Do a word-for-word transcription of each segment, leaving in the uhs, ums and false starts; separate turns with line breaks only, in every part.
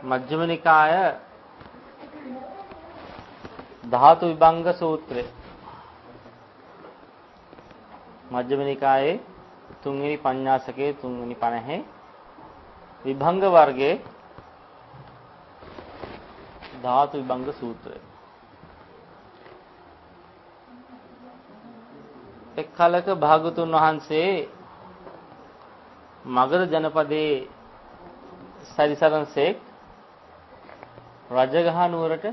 මජ්ක්‍ධිම නිකාය ධාතු විභංග සූත්‍රය. මජ්ක්‍ධිම නිකායේ තුන්වෙනි පඤ්ඤාසකයේ තුන්වෙනි පණහේ විභංග වර්ගයේ ධාතු විභංග සූත්‍රය. එක් කලක භාගතුන් වහන්සේ මගධ ජනපදයේ සරිසරන්සේක් රජගහ නුවරට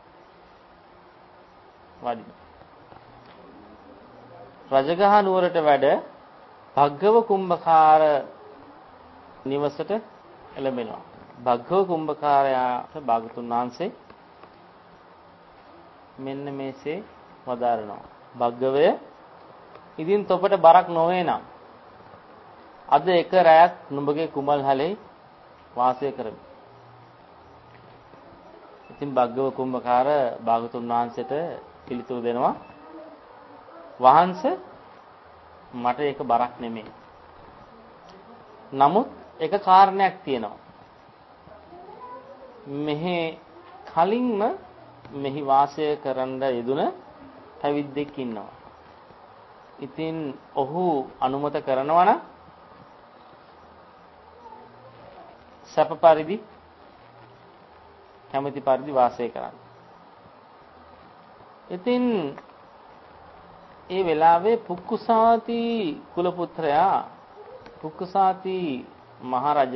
වඩින. රජගහ නුවරට වැඩ භග්ගව කුම්භකාර නිවසට එළඹෙනවා. භග්ගව කුම්භකාරයාට භාගතුන් වහන්සේ මෙන්න මේසේ වදාරනවා. භග්ගවය, ඉදින් තොපට බරක් නොවේ නම් අද එක රැයක් නුඹගේ කුමල්හලේ වාසය කරමි. ඉතින් භග්ගව කුම්භකාර භාගතුන් වහන්සේට පිළිතුරු දෙනවා, වහන්සේ මට ඒක බරක් නෙමෙයි. නමුත් එක කාරණයක් තියෙනවා. මෙහි කලින්ම මෙහි වාසය කරන්න යෙදුන පැවිද්දෙක් ඉන්නවා. ඉතින් ඔහු අනුමත කරනවා නම් සප පරිදි කැමැති පරිදි වාසය කරන්න. ඉතින් ඒ වෙලාවේ පුක්කුසාති කුල පුත්‍රයා පුක්කුසාති මහරජ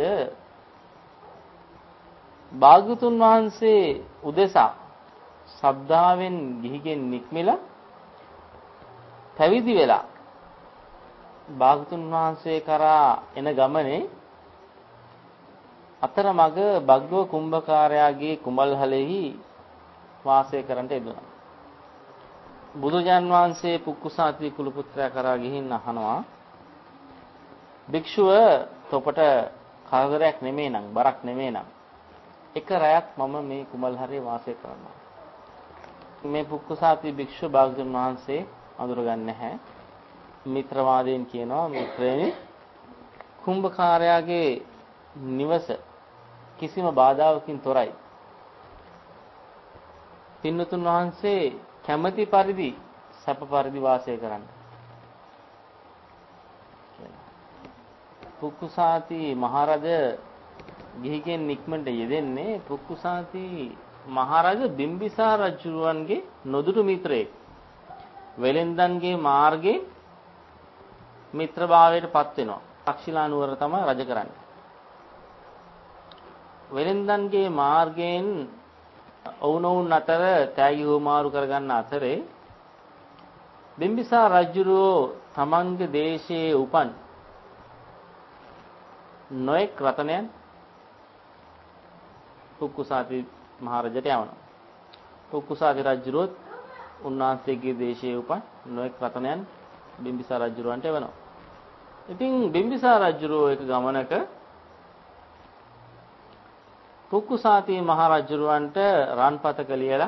භාගතුන් වහන්සේ උදෙසා ශ්‍රද්ධාවෙන් ගිහිගෙන් නික්මිලා පැවිදි වෙලා භාගතුන් වහන්සේ කරා එන ගමනේ අතරමඟ භග්ගව කුම්භකාරයාගේ කුමල්හලෙහි වාසය කරන්නට යෙදුණා. බුදුජාන් වහන්සේ පුක්කුසාති කුල පුත්‍රයා කරා ගිහින් අහනවා, භික්ෂුව තොපට කරදරයක් නෙමෙයි නම් බරක් නෙමෙයි නම් එක රැයක් මම මේ කුමල්හලේ වාසය කරනවා. මේ පුක්කුසාති භික්ෂුව භාගතුන් වහන්සේ අඳුරගන්නේ නැහැ. මිත්‍රවාදයෙන් කියනවා, මිත්‍රයනි, කුම්භකාරයාගේ නිවස කිසිම බාධාවකින් තොරයි. පින්නතුන් වහන්සේ කැමැති පරිදි සැප පරිදි වාසය කරන්න. පුක්කුසාති මහරජ ගිහිගෙන් නික්මට යෙදෙන්නේ පුක්කුසාති මහරජ බිම්බිසාර රජුවන්ගේ නොදුටු මිත්‍රයෙක්. වෙලෙන්දන්ගේ මාර්ගයේ මිත්‍රභාවයට පත් වෙනවා. තක්ෂිලා නුවර තමයි රජ කරන්නේ. වෙලෙන්දන්ගේ මාර්ගයෙන් ඔවුනොවුන් අතර තෑගි හුමාරු කරගන්න අතරේ බිම්බිසාර රජුරෝ තමන්ගේ දේශයේ උපන් නොඑක් රතනයන් පුක්කුසාති මහරජට යවනවා. පුක්කුසාති රජුරොත් උන්වහන්සේගේ දේශයේ උපන් නොඑක් රතනයන් බිම්බිසාර රජුරවන්ට එවනවා. ඉතින් බිම්බිසාර රජුරෝ එක ගමනක පුක්කුසාති මහ රජුරවන්ට රන්පතක ලියලා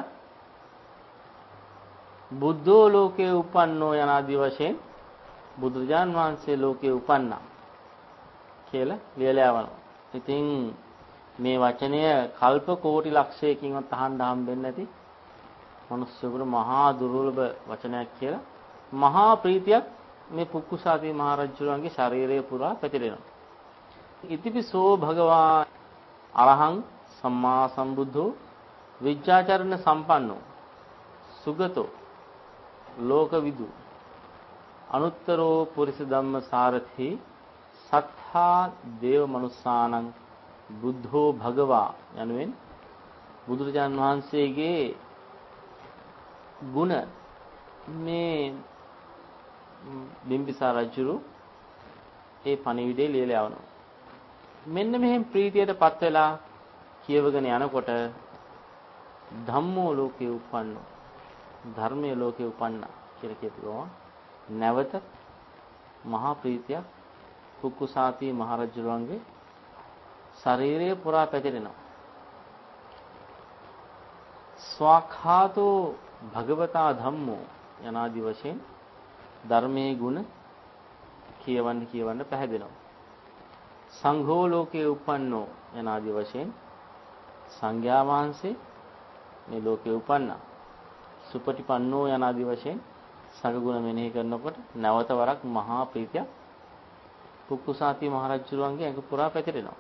බුද්ධෝ ලෝකේ උපන්නෝ යනාදී වශයෙන් බුදුරජාන් වහන්සේ ලෝකේ උපන්නා කියලා ලියලා යවනවා. ඉතින් මේ වචනය කල්ප කෝටි ලක්ෂයකින්වත් අහන්න හම්බෙන්නේ නැති මිනිස්සුන්ට මහා දුර්ලභ වචනයක් කියලා මහා ප්‍රීතියක් මේ පුක්කුසාති මහ රජුරන්ගේ ශරීරය පුරා පැතිරෙනවා. ඉතිපිසෝ භගවා අරහං සම්මා සම්බුද්ධෝ විජ්ජාචරණ සම්පන්නෝ සුගතෝ ලෝකවිදු අනුත්තරෝ පුරිස ධම්ම සාරථි සත්තා දේව මනුස්සානං බුද්ධෝ භගවා යනුවෙන් බුදුරජාන් වහන්සේගේ ගුණ මේ බිම්බිසාර රජුරු ඒ පණිවිඩය ලියලා යවනවා. මෙන්න මෙහෙම ප්‍රීතියටපත් වෙලා කියවගෙන යනකොට ධම්මෝ ලෝකේ උපන්නෝ ධර්මයේ ලෝකේ උපන්නා කියලා කියපුවා. නැවත මහා ප්‍රීතියක් පුක්කුසාති මහ රජුරන්ගේ ශරීරය පුරා පැතිරෙනවා. ස්වාඛාතෝ භගවතා ධම්මෝ යනාදී වශයෙන් ධර්මයේ ගුණ කියවන්න කියවන්න පැහැදෙනවා. සංඝෝ ලෝකේ උපන්නෝ යනාදී වශයෙන් සංඝයා වහන්සේ මේ ලෝකේ උපන්නා. සුපටිපන්නෝ යන ආදි වශයෙන් සංඝගුණ මෙනෙහි කරනකොට නැවත වරක් මහා ප්‍රීතියක් පුක්කුසාති මහරජුරුවන්ගේ ඇඟ පුරා පැතිරෙනවා.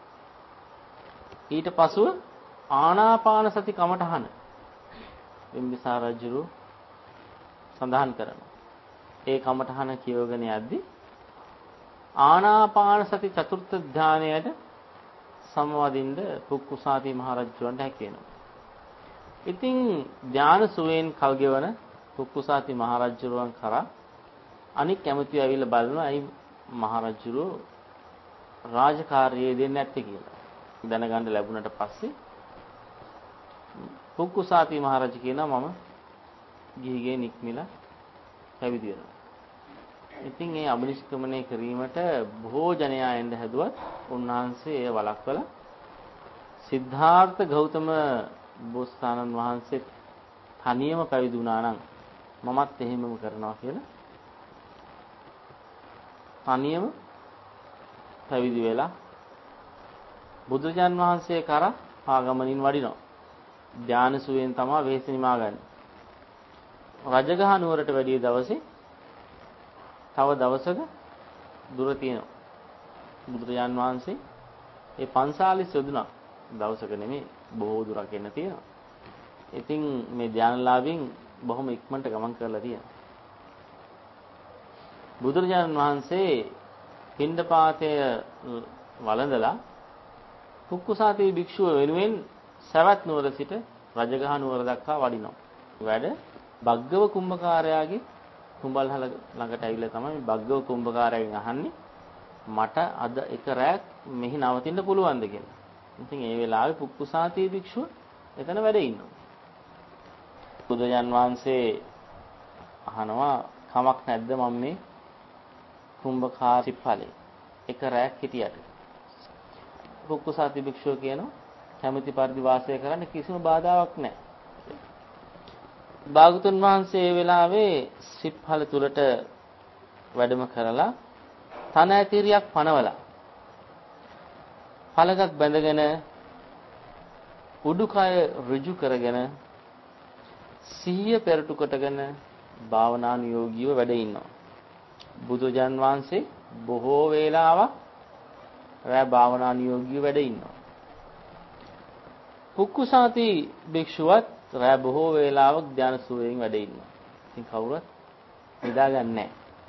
ඊට පසුව ආනාපාන සති කමඨහන බිම්බිසාර රජුරු සඳහන් කරනවා. ඒ කමඨහන කියවගෙන යද්දී ආනාපාන සති චතුර්ථ ධානයට සමවදින්න පුක්කුසාති මහරජුරන්ට හැකි වෙනවා. ඉතින් ධාන සුවේන් කල්ගෙවන පුක්කුසාති මහරජුරුවන් කරා අනික් කැමතිව ඇවිල්ලා බලනවා අයි මහරජුරු රාජකාරියේ දෙන්නේ නැත්තේ කියලා. දැනගන්න ලැබුණට පස්සේ පුක්කුසාති මහරජු කියනවා මම ගිහිගේ නික්මිලා පැවිදි වෙනවා. ඉතින් ඒ අබිනිෂ්ක්‍මණය කිරීමට බොහෝ ජනයා එන්න හැදුවත් උන්වහන්සේ එය වළක්වලා සිද්ධාර්ථ ගෞතම බෝසතාණන් වහන්සේ තනියම පැවිදි වුණා නම් මමත් එහෙමම කරනවා කියලා තනියම පැවිදි වෙලා බුදුජාන් වහන්සේ කරා ආගමනින් වඩිනවා. ධාන සුවයෙන් තමයි වෙහෙස නිමා ගන්න. රජගහ නුවරට වැඩි දවසේ තව දවසක දුර තියෙනවා. බුදුරජාන් වහන්සේ ඒ පන්සාලිස් යොදුනා දවසක නෙමෙයි බොහෝ දුරක් එන්න තියෙනවා. ඉතින් මේ ධානලාභින් බොහොම ඉක්මනට ගමන් කරලා තියෙනවා. බුදුරජාන් වහන්සේ පිණ්ඩපාතය වළඳලා පුක්කුසාති භික්ෂුව වෙනුවෙන් සවැත් නුවර සිට රජගහ නුවර දක්වා වඩිනවා. වැඩ භග්ගව කුම්භකාරයාගේ කුඹල්හල ළඟට ඇවිල්ලා තමයි භග්ගව කුම්භකාරයාගෙන් අහන්නේ මට අද එක රැයක් මෙහි නවතින්න පුළුවන්ද කියලා. ඉතින් ඒ වෙලාවේ පුක්කුසාති භික්ෂුව එතන වැඩ ඉන්නවා. බුදුජාන් වහන්සේ අහනවා කමක් නැද්ද මම මේ කුම්භකාර සිප්පලේ එක රැයක් හිටියට. පුක්කුසාති භික්ෂුව කියනවා කැමැති පරිදි වාසය කරන්න කිසිම බාධාවක් නැහැ. භාගතුන් වහන්සේ ඒ වෙලාවේ සිප්පල තුලට වැඩම කරලා තන ඇතිරියක් පනවලා පළගක් බැඳගෙන උඩුකය ඍජු කරගෙන සිහිය පෙරටු කොටගෙන භාවනානුයෝගීව වැඩ ඉන්නවා. බුදුජාන් වහන්සේ බොහෝ වේලාවක් රැ භාවනානුයෝගීව වැඩ ඉන්නවා. පුක්කුසාති භික්ෂුවත් රැ බොහෝ වේලාවක් ධාන සුවයෙන් වැඩ ඉන්නවා. ඉතින් කවුරුත් නිදාගන්නේ නැහැ.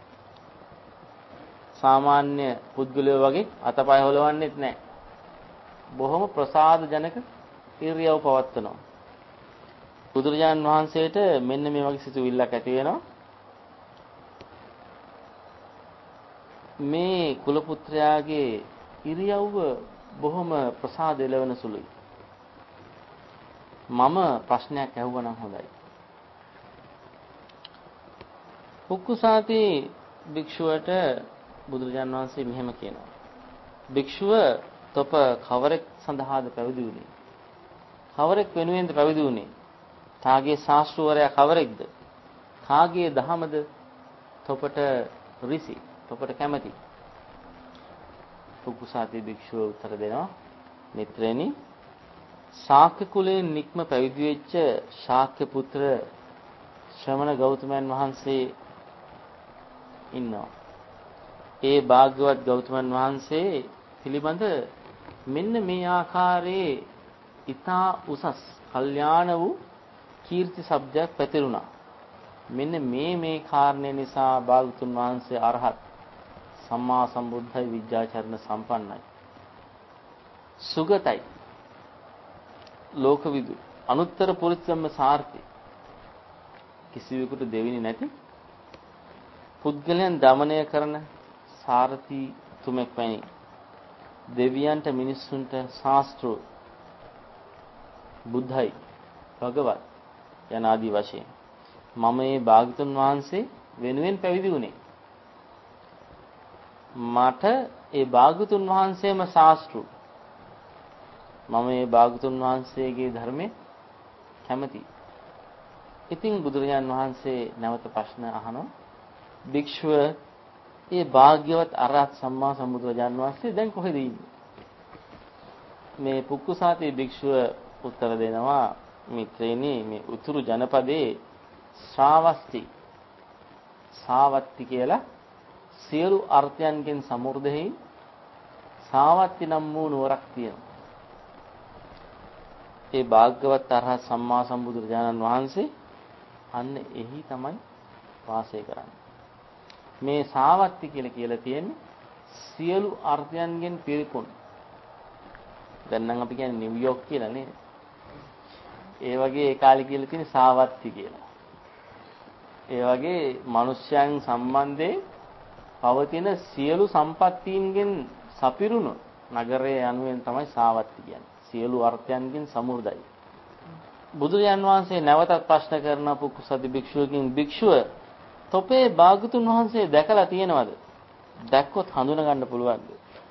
සාමාන්‍ය පුද්ගලයෝ වගේ අතපය හොලවන්නෙත් නැහැ. බොහොම ප්‍රසාදජනක ඉරියව් පවත්වනවා. බුදුරජාන් වහන්සේට මෙන්න මේ වගේ සිතුවිල්ලක් ඇති වෙනවා. මේ කුල පුත්‍රයාගේ ඉරියව්ව බොහොම ප්‍රසාද එළවෙන සුළුයි. මම ප්‍රශ්නයක් අහුවනම් හොඳයි. පුක්කුසාති භික්ෂුවට බුදුරජාන් වහන්සේ මෙහෙම කියනවා. භික්ෂුව තොප කවරෙක් සඳහාද පැවිදි වුනේ? කවරෙක් වෙනුවෙන්ද පැවිදි වුනේ? තාගේ ශාස්ත්‍රවරයා කවරෙක්ද? කාගේ දහමද තොපට ඍසි, තොපට කැමැති? පුක්කුසාති භික්ෂුව උත්තර දෙනවා මිත්‍රයනි ශාක්‍ය කුලයෙන් නික්ම පැවිදි වෙච්ච ශාක්‍ය පුත්‍ර ශ්‍රමණ ගෞතමයන් වහන්සේ ඉන්නවා. ඒ භාග්‍යවත් ගෞතමයන් වහන්සේ පිළිබඳ මෙන්න මේ ආකාරයේ ඊතා උසස් කල්යාණ වූ කීර්ති ශබ්දයක් පැතිරුණා. මෙන්න මේ මේ කාරණේ නිසා භාගතුන් වහන්සේ අරහත් සම්මා සම්බුද්ධයි විද්‍යාචරණ සම්පන්නයි. සුගතයි. ලෝකවිදු අනුත්තර පුරිසම්ම සාර්ථි කිසිවෙකුට දෙවෙනි නැති පුද්ගලයන් দমনය කරන සාරති තුමෙක් වැනි දෙවියන්ට මිනිස්සුන්ට ශාස්ත්‍ර බුද්ධයි භගවත් යන ආදී වශයෙන් මම මේ භාගතුන් වහන්සේ වෙනුවෙන් පැවිදි වුණේ. මට ඒ භාගතුන් වහන්සේම ශාස්ත්‍ර මම මේ භාගතුන් වහන්සේගේ ධර්මයේ කැමැති. ඉතින් බුදුරජාන් වහන්සේ නැවත ප්‍රශ්න අහනවා. භික්ෂුව ඒ භාග්‍යවත් අරහත් සම්මා සම්බුදුරජාන් වහන්සේ දැන් කොහෙද ඉන්නේ? මේ පුක්කුසාති භික්ෂුව උත්තර දෙනවා මිත්‍රේනි මේ උතුරු ජනපදයේ ශ්‍රාවස්ති සාවත්ති කියලා සියලු අර්ථයන්ගෙන් සමෘද්ධෙහි සාවත්ති නම් වූ නුවරක් තියෙනවා. ඒ භාග්‍යවත් අරහත් සම්මා සම්බුදුරජාණන් වහන්සේ අන්න එහි තමයි වාසය කරන්නේ. මේ සාවත්ති කියලා කියලා තියෙන්නේ සියලු අර්ථයන්ගෙන් පිරිපුන්. දැන් නම් අපි කියන්නේ නිව්යෝක් කියලා නේද? ඒ වගේ ඒ කාලේ කියලා තියෙන සාවත්ති කියලා. ඒ වගේ මිනිස්යන් සම්බන්ධයෙන් පවතින සියලු සම්පත්තීන්ගෙන් සපිරුණු නගරයේ යනුවෙන් තමයි සාවත්ති කියන්නේ. සියලු අර්ථයන්ගෙන් සමෘද්ධයි. බුදුරජාන් වහන්සේ නැවතත් ප්‍රශ්න කරන පුක්කුසති භික්ෂුවකින් භික්ෂුව තොපේ භාගතුන් වහන්සේ දැකලා තියෙනවද? දැක්කොත් හඳුනා ගන්න පුළුවන්ද?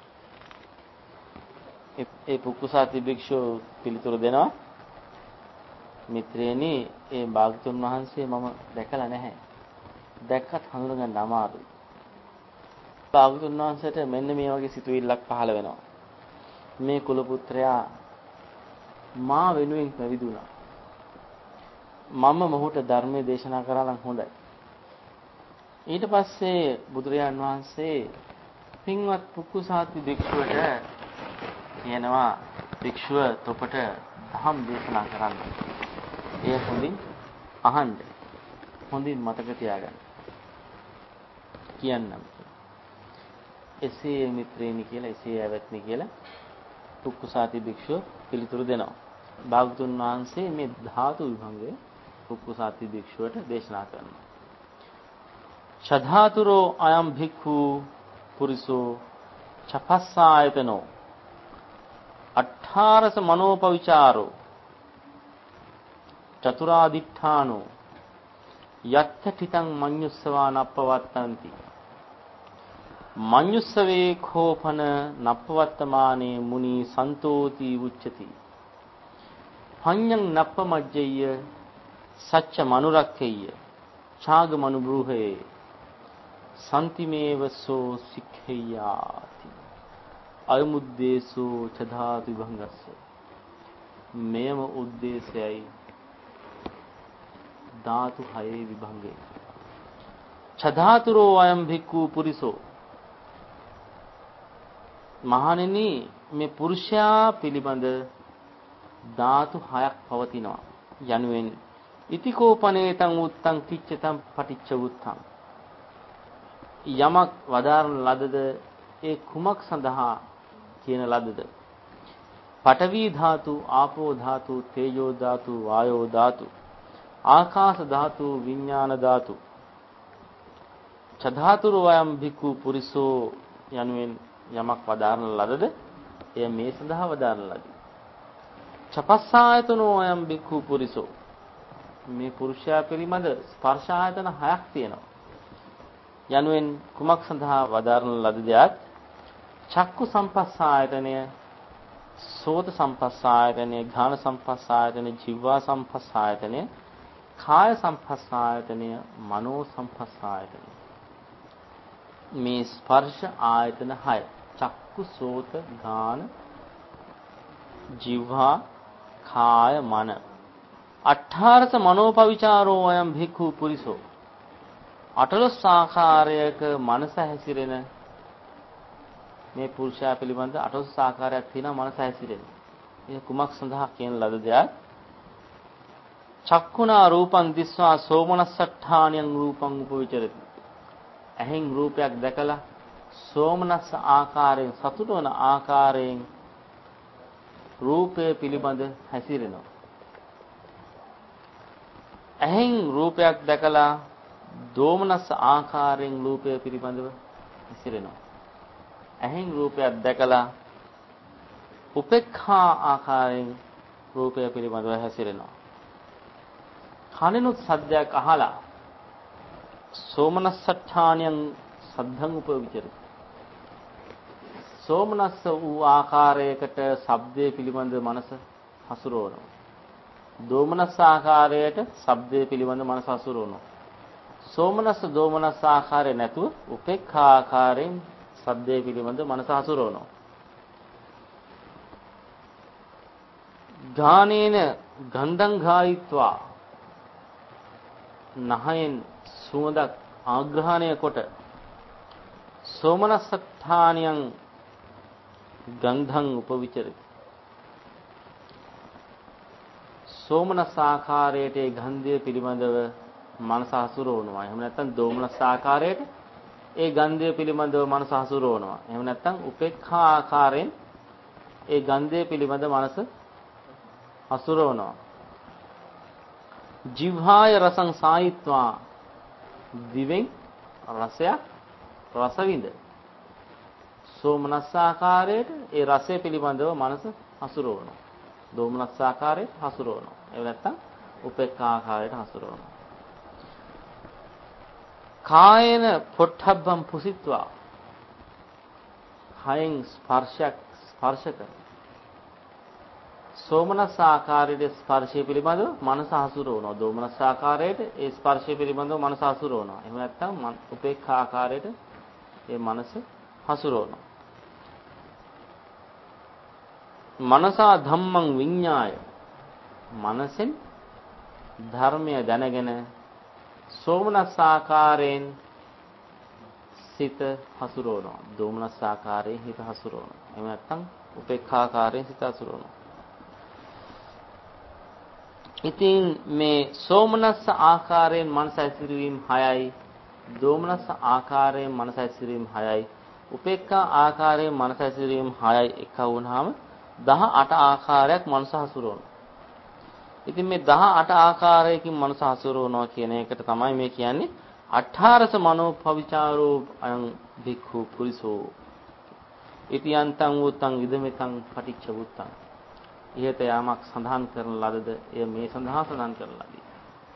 ඒ පුක්කුසති භික්ෂුව පිළිතුරු දෙනවා මිත්‍රේනි ඒ භාගතුන් වහන්සේ මම දැකලා නැහැ. දැක්කත් හඳුනා ගන්න අමාරුයි. භාගතුන් වහන්සේට මෙන්න මේ වගේ සිතුවිල්ලක් පහළ වෙනවා. මේ කුල පුත්‍රයා මා වෙනුවෙන් පැවිදුණා. මම මොහුට ධර්මයේ දේශනා කරා නම් හොඳයි. ඊට පස්සේ බුදුරජාන් වහන්සේ පින්වත් පුක්කුසාති භික්ෂුවට කියනවා භික්ෂුව තොපට ධම් දේශනා කරන්න. එය හොඳින් අහන්න. හොඳින් මතක තියාගන්න. කියන්නම්. එසේ මිත්‍රේනි කියලා එසේ ඇවැත්නි කියලා පුක්කුසාති භික්ෂුව පිළිතුරු දෙනවා. භාගතුන් වහන්සේ මේ ධාතු විභංගය පුක්කුසාති භික්ෂුවට දේශනා කරනවා. ශධාතුරෝ අයම් භික්ඛු පුරිසෝ චපස්සායතනෝ අට්ඨාරස මනෝපවිචාරෝ චතුරාදිඨානෝ යත්ථ තිතං මඤ්ඤුස්සවා නප්පවත්තಂತಿ මඤ්ඤුස්සවේ khopana නප්පවත්තමානේ මුනි සන්තෝති උච්චති පඤ්ඤං නප්පමජ්ජය සච්ච මනුරක්ඛේය ඡාග මනුබ්‍රූහේ සම්තිමේවසෝ සික්ඛේයාති අයමුද්දේසෝ චධාතු විභංගස්ස මේම උද්දේශයයි ධාතු හයේ විභංගේ චධාතුරෝ අයම් භික්ඛු පුරිසෝ මහණෙනි මේ පුරුෂයා පිළිබඳ ධාතු හයක් පවතිනවා යනුවෙන් ඉතිකෝපනේතං උත්තං කිච්චතං පටිච්ච උත්තං යමක් වදාරන ලදද ඒ කුමක් සඳහා කියන ලදද පඨවි ධාතු ආපෝ ධාතු තේජෝ ධාතු වායෝ ධාතු ආකාශ ධාතු විඥාන ධාතු චධාතුරෝ අයම් භික්ඛු පුරිසෝ යනුවෙන් යමක් වදාරන ලදද එය මේ සඳහා වදාරන ලදී. චපස්සායතනෝ අයම් භික්ඛු පුරිසෝ මේ පුරුෂයා පිළිබඳ ස්පර්ශ ආයතන හයක් තියෙනවා. යනුවෙන් කුමක් සඳහා වදාරන ලදදයක් චක්කු සම්පස්සායතනය, සෝත සම්පස්සායතනය, ඝාන සම්පස්සායතනය, ජීවා සම්පස්සායතනය, කාය සම්පස්සායතනය, මනෝ සම්පස්සායතනය. මේ ස්පර්ශ ආයතන හය චක්කු, සෝත, ඝාන, ජීවා, කාය, මන. අට්ඨාරස මනෝපවිචාරෝ අයම් භික්ඛු පුරිසෝ අටලොස් ආකාරයක මනස හැසිරෙන මේ පුරුෂයා පිළිබඳ අටලොස් ආකාරයක් තියෙනවා මනස හැසිරෙන. මේ කුමක් සඳහා කියන ලද දෙයක්? චක්කුණා රූපං දිස්වා සෝමනස්සට්ඨානියං රූපං උපවිචරති. ඇහෙන් රූපයක් දැකලා සෝමනස්ස ආකාරයෙන් සතුට වන ආකාරයෙන් රූපය පිළිබඳ හැසිරෙනවා. ඇහෙන් රූපයක් දැකලා දෝමනස්ස ආකාරයෙන් රූපය පිළිබඳව හැසිරෙනවා. ඇහෙන් රූපයක් දැකලා උපේක්ඛා ආකාරයෙන් රූපය පිළිබඳව හැසිරෙනවා. කනිනුත් සද්දයක් අහලා සෝමනස්සට්ඨානියන් සද්ධං උපවිචරති. සෝමනස්ස වූ ආකාරයකට ශබ්දයේ පිළිබඳ මනස හසුරවනවා. දෝමනස්ස ආකාරයට ශබ්දයේ පිළිබඳ මනස හසුරවනවා. සෝමනස්ස දෝමනස්ස ආකාරය නැතුව උපේක්ඛා ආකාරයෙන් ශබ්දයේ පිළිබඳ මනස හසුරවනවා. ගානේන ගන්ධං ගායිත්වා නහයෙන් සුවඳක් ආග්‍රහණය කොට සෝමනස්සත්ථානියං ගන්ධං උපවිචරති. සෝමනස් ආකාරයට ඒ ගන්ධය පිළිබඳව මනස හසුරවනවා. එහෙම නැත්නම් දෝමනස් ආකාරයට ඒ ගන්ධය පිළිබඳව මනස හසුරවනවා. එහෙම නැත්නම් උපේක්ඛා ආකාරයෙන් ඒ ගන්ධය පිළිබඳ මනස හසුරවනවා. ජීවහාය රසං සායිත්වා දිවෙන් රසයක් රස විඳ. සෝමනස් ආකාරයට ඒ රසය පිළිබඳව මනස හසුරවනවා. දෝමනස් ආකාරයට හසුරවනවා. එහෙම නැත්නම් උපේක්ඛා ආකාරයට හසුරවනවා. කායේන පොට්ටබ්බම් පුසිත්වා හයෙන් ස්පර්ශයක් ස්පර්ශ කර. සෝමනස් ආකාරයේ ස්පර්ශය පිළිබඳව මනස හසුරවනවා. දෝමනස් ආකාරයට ඒ ස්පර්ශය පිළිබඳව මනස හසුරවනවා. එහෙම නැත්නම් උපේක්ඛා ආකාරයට ඒ මනස හසුරවනවා. මනසා ධම්මං විඤ්ඤාය මනසෙන් ධර්මය දැනගෙන සෝමනස් ආකාරයෙන් සිත හසුරවනවා. දෝමනස් ආකාරයෙන් හිත හසුරවනවා. එහෙම නැත්නම් උපේක්ඛා ආකාරයෙන් සිත හසුරවනවා. ඉතින් මේ සෝමනස් ආකාරයෙන් මනස ඇසිරීම හයයි, දෝමනස් ආකාරයෙන් මනස ඇසිරීම හයයි, උපේක්ඛා ආකාරයෙන් මනස ඇසිරීම හයයි එක වුණාම දහඅට ආකාරයක් මනස හසුරවනවා. ඉතින් මේ දහඅට ආකාරයකින් මනස හසුරවනවා කියන එකට තමයි මේ කියන්නේ අට්ඨාරස මනෝපවිචාරෝ අයං භික්ඛු පුරිසෝ ඉතියන්තං වූතං ඉදමෙතං පටිච්ච වූතං. ඉහත යාමක් සඳහන් කරන ලදද එය මේ සඳහා සඳහන් කරන ලදී.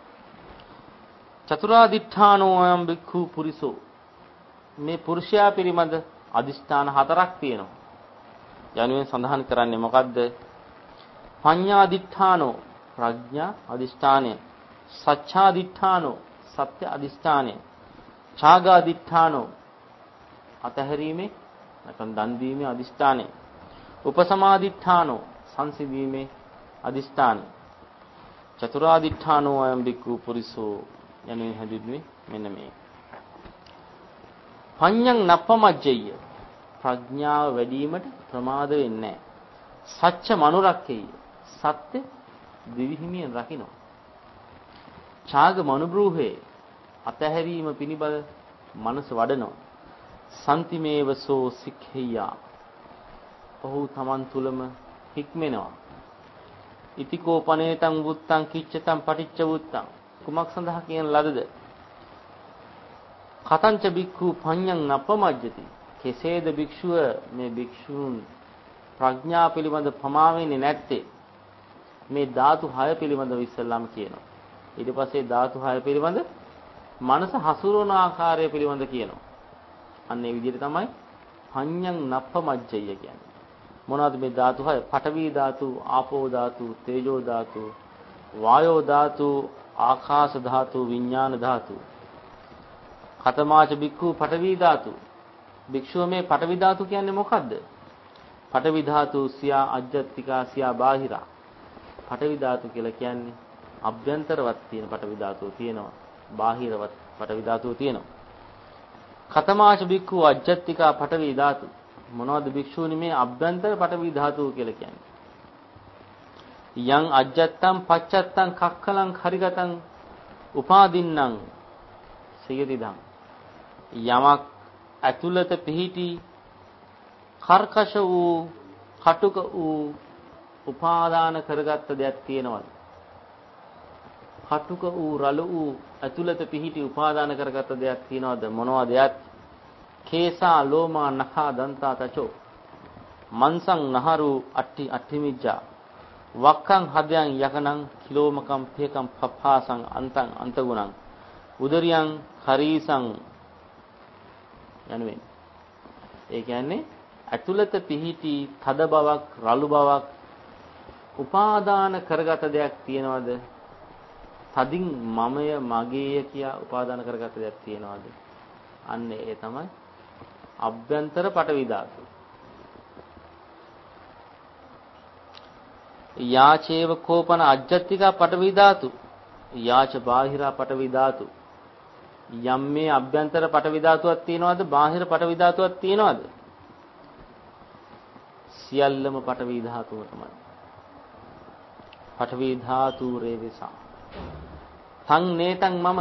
චතුරාදිඨානෝ අයං භික්ඛු පුරිසෝ මේ පුරුෂයා පිළිබඳ අදිෂ්ඨාන හතරක් තියෙනවා. යනුවෙන් සඳහන් කරන්නේ මොකද්ද? පඤ්ඤාදිඨානෝ ප්‍රඥා අදිෂ්ඨානය, සච්ඡාදිඨානෝ සත්‍ය අදිෂ්ඨානය, ඡාගාදිඨානෝ අතහැරීමේ නැත්නම් දන් දීමේ අදිෂ්ඨානය, උපසමාදිඨානෝ සංසිඳීමේ අදිෂ්ඨානය, චතුරාදිඨානෝ අයං බික්ඛු පුරිසෝ යනුවෙන් හැදින්වෙන්නේ මෙන්න මේ. පඤ්ඤං නප්පමජ්ජය ප්‍රඥාව වැඩි වීමට ප්‍රමාද වෙන්නේ නැහැ. සත්‍ය මනුරක්කේය සත්‍ය දිවිහිමියෙන් රකින්න. ඡාග මනුබ්‍රූහේ අතහැරීම පිනිබල මනස වඩනවා. සම්තිමේවසෝ සික්ඛෙය්‍යා ඔහු තමන් තුලම හික්මෙනවා. ඉතිකෝ පනේතං වුත්තං කිච්චතං පටිච්ච වුත්තං කුමක් සඳහා කියන ලදද? කතංච බික්ඛු පඤ්ඤං නප්පමජ්ජති කෙසේද භික්ෂුව මේ භික්ෂූන් ප්‍රඥා පිළිබඳ පමා වෙන්නේ නැත්තේ? මේ ධාතු හය පිළිබඳව ඉස්සල්ලාම කියනවා. ඊට පස්සේ ධාතු හය පිළිබඳ මනස හසුරවන ආකාරය පිළිබඳ කියනවා. අන්න ඒ විදිහට තමයි පඤ්ඤං නප්පමජ්ජය කියන්නේ. මොනවද මේ ධාතු හය? පඨවි ධාතු, ආපෝ ධාතු, තේජෝ ධාතු, වායෝ ධාතු, ආකාශ ධාතු, විඥාන ධාතු. කතමාච බික්ඛු පඨවි ධාතු. භික්ෂුව මේ පඨවි ධාතු කියන්නේ මොකද්ද? පඨවි ධාතු සියා අජ්ජත්තිකා සියා බාහිරා. පඨවි ධාතු කියලා කියන්නේ අභ්‍යන්තරවත් තියෙන පඨවි ධාතුව තියෙනවා, බාහිරවත් පඨවි ධාතුව තියෙනවා. කතමාච බික්ඛු අජ්ජත්තිකා පඨවි ධාතු. මොනවද භික්ෂුවනි මේ අභ්‍යන්තර පඨවි ධාතුව කියලා කියන්නේ? යං අජ්ජත්තං පච්චත්තං කක්කලං හරිගතං උපාදින්නම් සියතිදං. යමක් ඇතුළත පිහිටි කර්කශ වූ කටුක වූ උපාදාන කරගත්ත දෙයක් තියෙනවද? කටුක වූ රළු වූ ඇතුළත පිහිටි උපාදාන කරගත්ත දෙයක් තියෙනවද? මොනවද එයත්? කේසා ලෝමා නඛා දන්තා තචෝ මන්සං නහරු අට්ටි අට්ටිමිජ්ජා වක්ඛං හදයන් යකනං කිලෝමකම් පේකම් පප්පාසං අන්තං අන්තගුණං උදරියං හරීසං යනුවෙන්. ඒ කියන්නේ ඇතුළත පිහිටි තද බවක්, රළු බවක්, උපාදාන කරගත දෙයක් තියනවද? තදින් මමය, මගේය කියා උපාදාන කරගත දෙයක් තියනවද? අන්න ඒ තමයි අභ්‍යන්තර පඨවි ධාතු. යාචේව කෝපන අජ්ජත්තිකා පඨවි ධාතු යාච බාහිරා පඨවි ධාතු යම් මේ අභ්‍යන්තර පඨවි ධාතුවක් තියෙනවද බාහිර පඨවි ධාතුවක් තියෙනවද සියල්ලම පඨවි ධාතුව තමයි පඨවි ධාතු රේවසා තං නේතං මම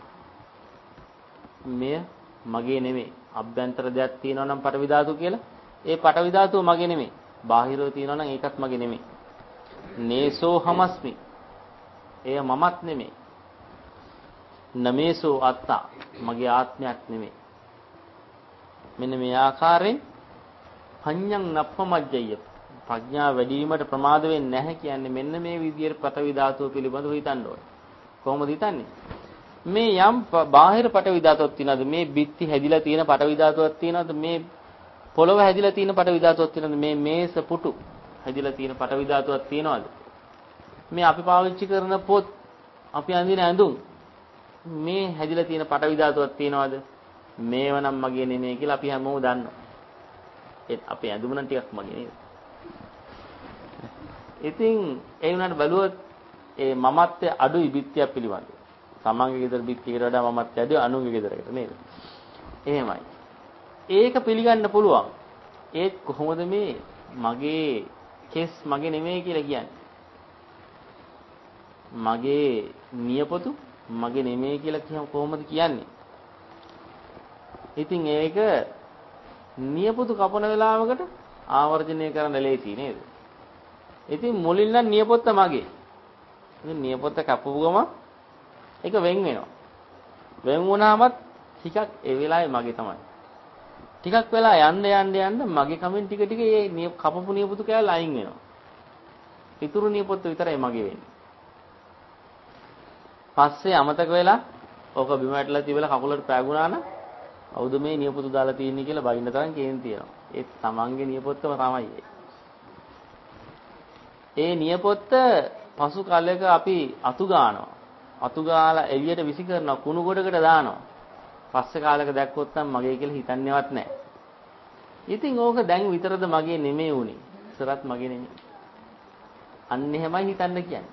මෙය මගේ නෙමෙයි අභ්‍යන්තර දෙයක් තියෙනවා නම් පඨවි ධාතු කියලා ඒ පඨවි ධාතුව මගේ නෙමෙයි බාහිරව තියෙනවා නම් ඒකත් මගේ නෙමෙයි නේසෝ හමස්මි එය මමත් නෙමෙයි නමේසෝ අත්තා මගේ ආත්මයක් නෙමෙයි මෙන්න මේ ආකාරයෙන් පඤ්ඤං නප්පමජ්ජය ප්‍රඥා වැඩි වීමට ප්‍රමාද වෙන්නේ නැහැ කියන්නේ මෙන්න මේ විදියට පඨවි ධාතුව පිළිබඳව හිතන්න ඕනේ කොහොමද හිතන්නේ මේ යම් බාහිර පඨවි ධාතුවක් තියෙනවද මේ බිත්ති හැදිලා තියෙන පඨවි ධාතුවක් තියෙනවද මේ පොළව හැදිලා තියෙන පඨවි ධාතුවක් තියෙනවද මේ මේස පුටු හැදිලා තියෙන පඨවි ධාතුවක් තියෙනවද මේ අපි පාවිච්චි කරන පොත් අපි අඳින ඇඳුම් මේ හැදිලා තියෙන පඨවි ධාතුවක් තියෙනවද මේව නම් මගේ නෙමෙයි කියලා අපි හැමෝම දන්නවා ඒ අපේ ඇඳුම නම් ටිකක් මගේ නේද ඉතින් ඒ වුණාට බලුවොත් ඒ මමත්වයේ අඩුයි බිත්තියක් පිළිබඳව තමන්ගේ ගෙදර බිත්තියකට වඩා මමත්වයේ අඩුයි අනුන්ගේ ගෙදරකට නේද එහෙමයි ඒක පිළිගන්න පුළුවන් ඒත් කොහොමද මේ මගේ කෙස් මගේ නෙමෙයි කියලා කියන්නේ මගේ නියපොතු මගේ නෙමෙයි කියලා කියම කොහොමද කියන්නේ ඉතින් ඒක නියපොතු කපන වෙලාවකට ආවර්ජනය කරන්න ලේසි නේද ඉතින් මුලින් නම් නියපොත්ත මගේ ඉතින් නියපොත්ත කපපු ගම ඒක වෙන් වෙනවා වෙන් වුණාමත් ටිකක් ඒ වෙලාවේ මගේ තමයි ටිකක් වෙලා යන්න යන්න යන්න මගේ කමෙන් ටික ටික මේ කපපු නියපොතු කෑල්ල අයින් වෙනවා ඉතුරු නියපොත්ත විතරයි මගේ වෙන්නේ පස්සේ අමතක වෙලා ඕක බිම වැටලා තිබෙලා කකුලට පෑගුණා නම් අවුද මේ නියපොතු දාලා තියෙන්නේ කියලා බයින්න තරම් කේන් තියෙනවා ඒ තමන්ගේ නියපොත්තම තමයි ඒ නියපොත්ත පසු කාලයක අපි අතු ගන්නවා අතු ගාලා එළියට විසි කරනවා කුණු ගොඩකට දානවා පස්සේ කාලයක දැක්කොත් නම් මගේ කියලා හිතන්නේවත් නැහැ ඉතින් ඕක දැන් විතරද මගේ නෙමෙයි උනේ ඉස්සරත් මගේ නෙමෙයි අන්න එහෙමයි හිතන්න කියන්නේ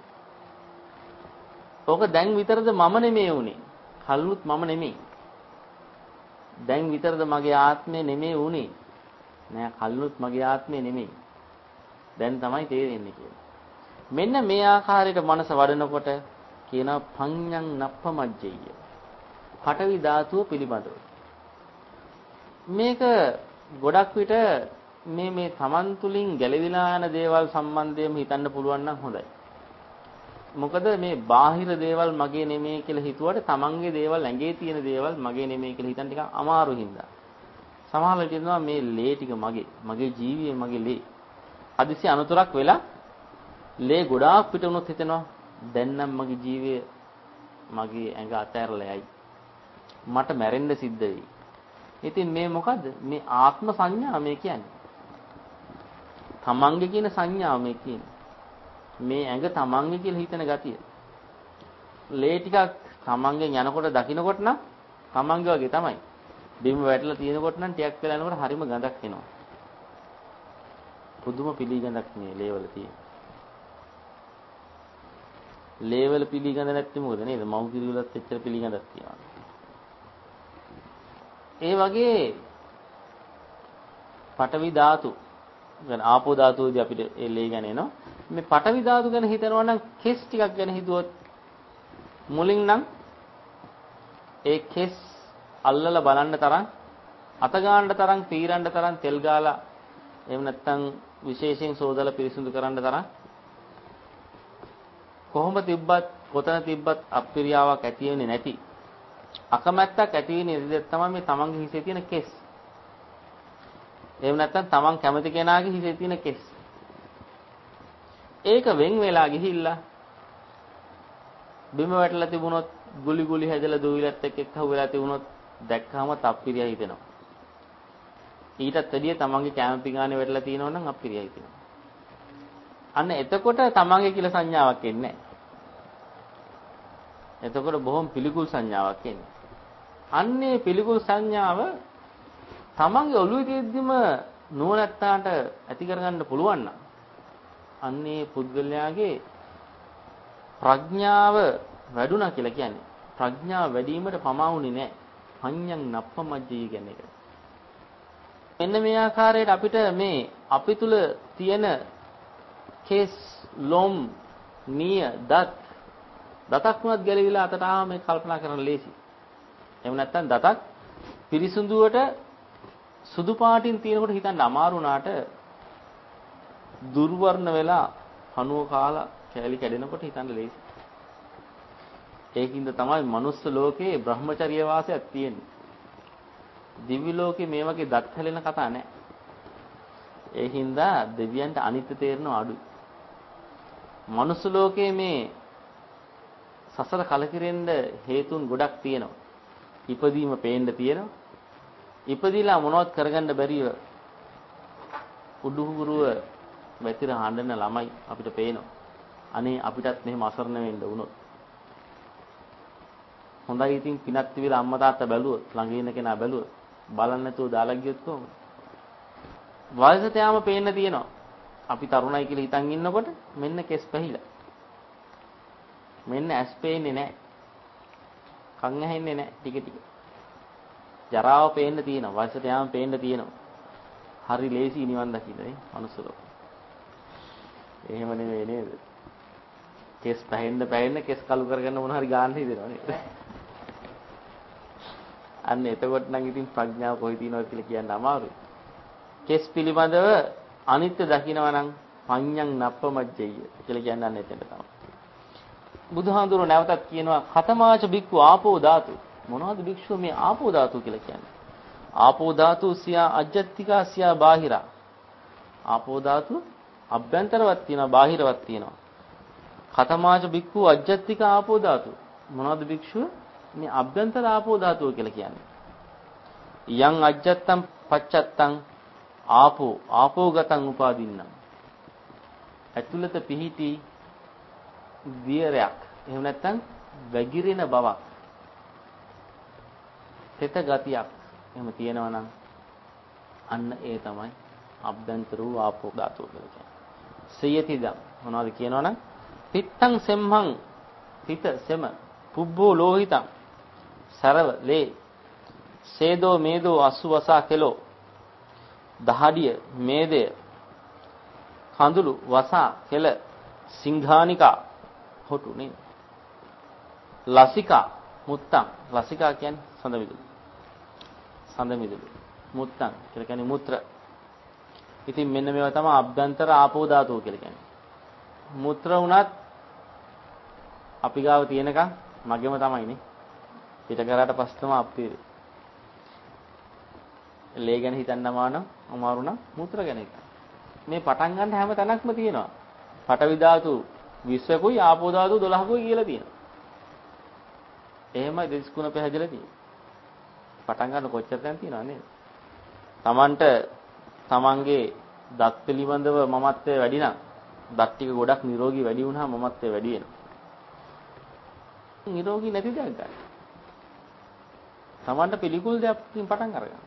ඕක දැන් විතරද මම නෙමෙයි උනේ කල්ලුත් මම නෙමෙයි දැන් විතරද මගේ ආත්මය නෙමෙයි උනේ නෑ කල්ලුත් මගේ ආත්මය නෙමෙයි දැන් තමයි තේරෙන්නේ කියලා මෙන්න මේ ආකාරයට මනස වඩනකොට කියන පඤ්ඤං නප්පමජ්ජය පඨවි ධාතුව පිළිබඳව මේක ගොඩක් විට මේ මේ Taman තුලින් ගැලවිලා යන දේවල් සම්බන්ධයෙන් හිතන්න පුළුවන් නම් හොඳයි මොකද මේ බාහිර දේවල් මගේ නෙමෙයි කියලා හිතුවට Tamanගේ දේවල් ඇඟේ තියෙන දේවල් මගේ නෙමෙයි කියලා හිතන්න ටිකක් අමාරු හින්දා සමහර වෙලාවට කියනවා මේ ලේ ටික මගේ මගේ ජීවිතේ මගේ ලේ අදිසි අනතුරක් වෙලා ලේ ගොඩාක් පිට වුණොත් හිතෙනවා දැන් නම් මගේ ජීවිතය මගේ ඇඟ අතහැරලා යයි මට මැරෙන්න සිද්ධ වෙයි ඉතින් මේ මොකද්ද මේ ආත්ම සංඥා මේ කියන්නේ තමන්ගේ කියන සංඥාව මේ කියන්නේ මේ ඇඟ තමන්ගේ කියලා හිතන ගතිය ලේ ටිකක් තමන්ගෙන් යනකොට දකින්නකොට නම් තමන්ගේ වගේ තමයි බිම වැටලා තියෙනකොට නම් ටිකක් වෙලා යනකොට හරිම ගඳක් එනවා පුදුම පිළිගඳක් මේ ලේවල තියෙන ලේවල පිළිගඳ නැත්නම් මොකද නේද මව් කිරිවලත් එච්චර පිළිගඳක් තියෙනවා ඒ වගේ පඨවි ධාතු ගැන ආපෝ ධාතුවේදී අපිට ඒ ලේ ගැන එනවා මේ පඨවි ධාතු ගැන හිතනවා නම් කෙස් ටිකක් ගැන හිතුවොත් මුලින් නම් ඒ කෙස් අල්ලලා බලන්න තරම් අත ගන්න තරම් පීරන්න තරම් තෙල් ගාලා එහෙම නැත්නම් විශේෂයෙන් සෝදලා පිරිසිදු කරන්න තරම් කොහොම තිබ්බත් කොතන තිබ්බත් අප්‍රියාවක් ඇති වෙන්නේ නැති අකමැත්තක් ඇති වෙන ඉරිදෙත් තමයි මේ තමන්ගේ හිසේ තියෙන කෙස්. එහෙම නැත්නම් තමන් කැමති කෙනාගේ හිසේ තියෙන කෙස්. ඒක වෙන් වෙලා ගිහිල්ලා බිම වැටලා තිබුණොත් ගුලි ගුලි හැදලා දුවිලත් එක්ක එක්ක හුවලා තිබුණොත් දැක්කම තප්පිරිය හිතෙනවා. ඊටත් වැඩිය තමන්ගේ කැමති ගානේ වැටලා තියෙනවා නම් අප්පිරිය හිතෙනවා. අන්න එතකොට තමන්ගේ කියලා සංඥාවක් එන්නේ නැහැ. එතකොට බොහොම පිළිකුල් සංඥාවක් එන්නේ. අන්නේ පිළිකුල් සංඥාව තමන්ගේ ඔළුවේ තියෙද්දිම නුවණැත්තාට ඇති කරගන්න පුළුවන් නම් අන්නේ පුද්ගලයාගේ ප්‍රඥාව වැඩුණා කියලා කියන්නේ. ප්‍රඥාව වැඩි වීමට පමා වුණේ නැහැ. පඤ්ඤං නප්පමජ්ජී කියන එක. මෙන්න මේ ආකාරයට අපිට මේ අපි තුල තියෙන කේස් ලොම් නිය දත් දතක් වුණත් ගැලවිලා අතට ආව මේ කල්පනා කරන ලේසි. එහෙම නැත්නම් දතක් පිරිසුදුවට සුදු පාටින් තියෙනකොට හිතන්න අමාරු වුණාට දුර්වර්ණ වෙලා හනුව කාලා කැලි කැඩෙනකොට හිතන්න ලේසි. ඒකින්ද තමයි මනුස්ස ලෝකේ බ්‍රහ්මචර්ය වාසයක් තියෙන්නේ. දිව්‍ය ලෝකේ මේ වගේ දත් හැලෙන කතා නැහැ. ඒ හින්දා දෙවියන්ට අනිත්‍ය තේරෙනව අඩුයි. මනුස්ස ලෝකේ මේ සසර කලකිරෙන්න හේතුන් ගොඩක් තියෙනවා. ඉපදීම පේන්න තියෙනවා. ඉපදිලා මොනවත් කරගන්න බැරිව උඩුහුරුව වැතිර හඬන ළමයි අපිට පේනවා. අනේ අපිටත් මෙහෙම අසරණ වෙන්න වුණොත්. හොඳයි ඉතින් පිනක් තිබිලා අම්මා තාත්තා බැලුවොත් ළඟ ඉන්න කෙනා බැලුවොත් බලන්න නැතුව දාලා ගියොත් කොහොමද? වයසට යාම පේන්න තියෙනවා. අපි තරුණයි කියලා හිතන් ඉන්නකොට මෙන්න කෙස් පැහිලා. මෙන්න ඇස් පේන්නේ නැහැ. කන් ඇහෙන්නේ නැහැ ටික ටික. ජරාව පේන්න තියෙනවා. වයසට යාම පේන්න තියෙනවා. හරි ලේසි නිවන් දකින්න නේ මනුස්ස ලෝකේ. එහෙම නෙවෙයි නේද? කෙස් පැහෙන්න පැහෙන්න කෙස් කළු කරගන්න මොන හරි ගන්න හිතෙනවා නේද? අන්න එතකොට නම් ඉතින් ප්‍රඥාව කොහේ තියෙනවද කියලා කියන්න අමාරුයි. කෙස් පිළිබඳව අනිත්‍ය දකිනවා නම් පඤ්ඤං නප්පමජ්ජය කියලා කියන්නේ අන්න එතෙන්ට තමයි. බුදුහාඳුර නැවතත් කියනවා කතමාච බික්ඛු ආපෝ ධාතු. මොනවද භික්ෂුව මේ ආපෝ ධාතු කියලා කියන්නේ? ආපෝ ධාතු සියා අජ්ජත්තිකා සියා බාහිරා. ආපෝ ධාතු අභ්‍යන්තරවත් තියෙනවා බාහිරවත් තියෙනවා. කතමාච බික්ඛු අජ්ජත්තිකා ආපෝ ධාතු. මොනවද භික්ෂුව මේ අභ්‍යන්තර ආපෝ ධාතුව කියලා කියන්නේ? යං අජ්ජත්තං පච්චත්තං ආපෝ ආපෝගතං උපාදින්නම්. ඇතුළත පිහිටි දියරයක් එහෙම නැත්නම් වැగిරෙන බවක් තෙත ගතියක් එහෙම තියෙනවා නම් අන්න ඒ තමයි අභ්‍යන්තර වූ ආපෝ ධාතුව කියලා කියන්නේ. සියතිදම් මොනවද කියනවනම් පිත්තං සෙම්හං පිත සෙම පුබ්බෝ ලෝහිතං සරව ලේ සේදෝ මේදෝ අසුවසා කෙලෝ දහඩිය මේදය කඳුළු වසා කෙල සිංහානිකා හොටු නේද? ලසිකා මුත්තං ලසිකා කියන්නේ සඳ මිදුළු. සඳ මිදුළු මුත්තං කියලා කියන්නේ මුත්‍ර. ඉතින් මෙන්න මේවා තමයි අභ්‍යන්තර ආපෝ ධාතුව කියලා කියන්නේ. මුත්‍ර උනත් අපි ගාව තියෙනකන් මගෙම තමයිනේ. පිට කරාට පස්සේ තමයි අපේ ලේ ගැන හිතන්න අමාරු අමාරු නම් මුත්‍ර ගැන හිතන්න. මේ පටන් ගන්න හැම තැනක්ම තියෙනවා. පඨවි ධාතු විස්සකුයි ආපෝ ධාතු දොළහකුයි කියලා තියෙනවා. එහෙමයි දෙස් ගුණ පැහැදිලා තියෙන්නේ. පටන් ගන්න කොච්චර තැන් තියෙනවද නේද? Tamanට Tamanගේ දත් පිළිබඳව මමත්වයේ වැඩි නම් දත් ටික ගොඩක් නිරෝගී වැඩි වුණාම මමත්වයේ වැඩි වෙනවා. නිරෝගී නැති දෙයක් ගන්න. Tamanට පිළිකුල් දෙයක් පටන් අරගන්න.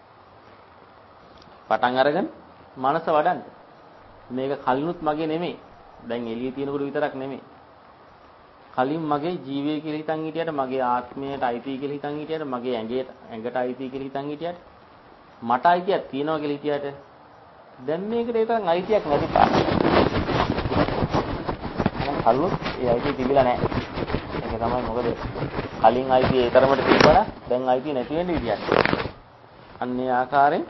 පටන් අරගෙන මනස වඩන්න. මේක කලිනුත් මගේ නෙමෙයි. දැන් එළියේ තියෙනකොට විතරක් නෙමෙයි. කලින් මගේ ජීවය කියලා හිතන් හිටියට මගේ ආත්මයට අයිති කියලා හිතන් හිටියට මගේ ඇඟට ඇඟට අයිති කියලා හිතන් හිටියට මට අයිතියක් තියනවා කියලා හිටියට දැන් මේකට ඒ තරම් අයිතියක් නැති පාඩම්. මම කලිනුත් ඒ අයිතිය තිබිලා නැහැ. ඒක තමයි මොකද කලින් අයිතිය ඒ තරමට තිබුණා දැන් අයිතිය නැති වෙන්න විදියක්. අන්නේ ආකාරයෙන්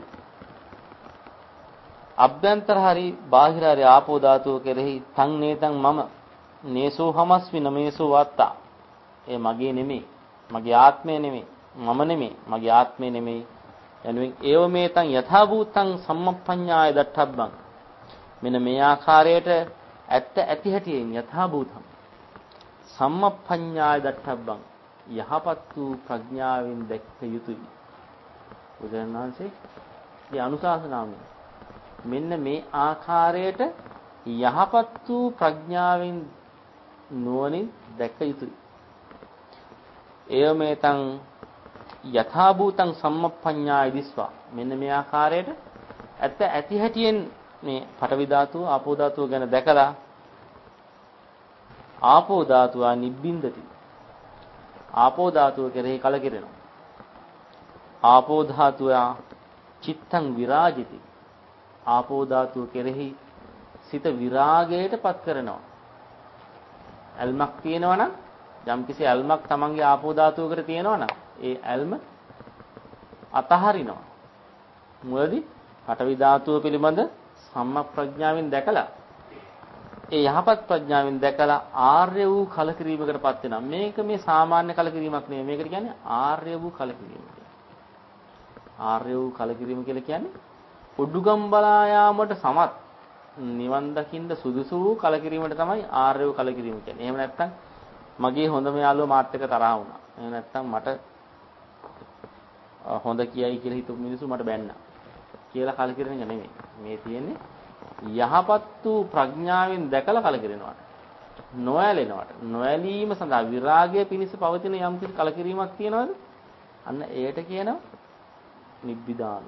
අභ්‍යන්තර හරි බාහිර හරි ආපෝ ධාතුව කෙරෙහි තං නේතං මම නේසෝ හමස්වි නමේසෝ වාත්තා. ඒ මගේ නෙමෙයි. මගේ ආත්මය නෙමෙයි. මම නෙමෙයි. මගේ ආත්මය නෙමෙයි. එනුවෙන් ඒව මේතං යථා භූතං සම්මප්පඤ්ඤාය දට්ඨබ්බං. මෙන්න මේ ආකාරයට ඇත්ත ඇති හැටියෙන් යථා භූතං සම්මප්පඤ්ඤාය දට්ඨබ්බං යහපත් වූ ප්‍රඥාවෙන් දැක්ක යුතුයි. බුදුරණාන්සේ මේ අනුශාසනාවයි. මෙන්න මේ ආකාරයට යහපත් වූ ප්‍රඥාවෙන් නුවණින් දැක යුතුයි. එය මේතං යථා භූතං සම්මප්පඤ්ඤාය දිස්වා. මෙන්න මේ ආකාරයට ඇත්ත ඇති හැටියෙන් මේ පඨවි ධාතුව ආපෝ ධාතුව ගැන දැකලා ආපෝ ධාතුව නිබ්බින්දති. ආපෝ ධාතුව කෙරෙහි කලකිරෙනවා. ආපෝ ධාතුව චිත්තං විරාජිති. ආපෝ ධාතුව කෙරෙහි සිත විරාගයටපත් කරනවා. ඇල්මක් තියෙනවා නම් යම්කිසි ඇල්මක් තමන්ගේ ආපෝ ධාතුවකට තියෙනවා නම් ඒ ඇල්ම අතහරිනවා. මුලදී පඨවි ධාතුව පිළිබඳ සම්මා ප්‍රඥාවෙන් දැකලා ඒ යහපත් ප්‍රඥාවෙන් දැකලා ආර්ය වූ කලකිරීමකටපත් වෙනවා. මේක මේ සාමාන්‍ය කලකිරීමක් නෙවෙයි. මේකට කියන්නේ ආර්ය වූ කලකිරීම කියලා. ආර්ය වූ කලකිරීම කියලා කියන්නේ උඩුගම් බලා යාමට සමත් නිවන් දකින්න සුදුසු වූ කලකිරීමට තමයි ආර්ය වූ කලකිරීම කියන්නේ. එහෙම නැත්නම් මගේ හොඳම යාළුවා මාත් එක්ක තරහ වුණා. එහෙම නැත්නම් මට හොඳ කියයි කියලා හිතපු මිනිස්සු මට බැන්නා කියලා කලකිරෙන එක නෙමෙයි. මේ තියෙන්නේ යහපත් වූ ප්‍රඥාවෙන් දැකලා කලකිරෙනවට. නොඇලෙනවට. නොඇලීම සඳහා විරාගය පිණිස පවතින යම් කිසි කලකිරීමක් තියනවද? අන්න ඒකට කියනවා නිබ්බිදාන.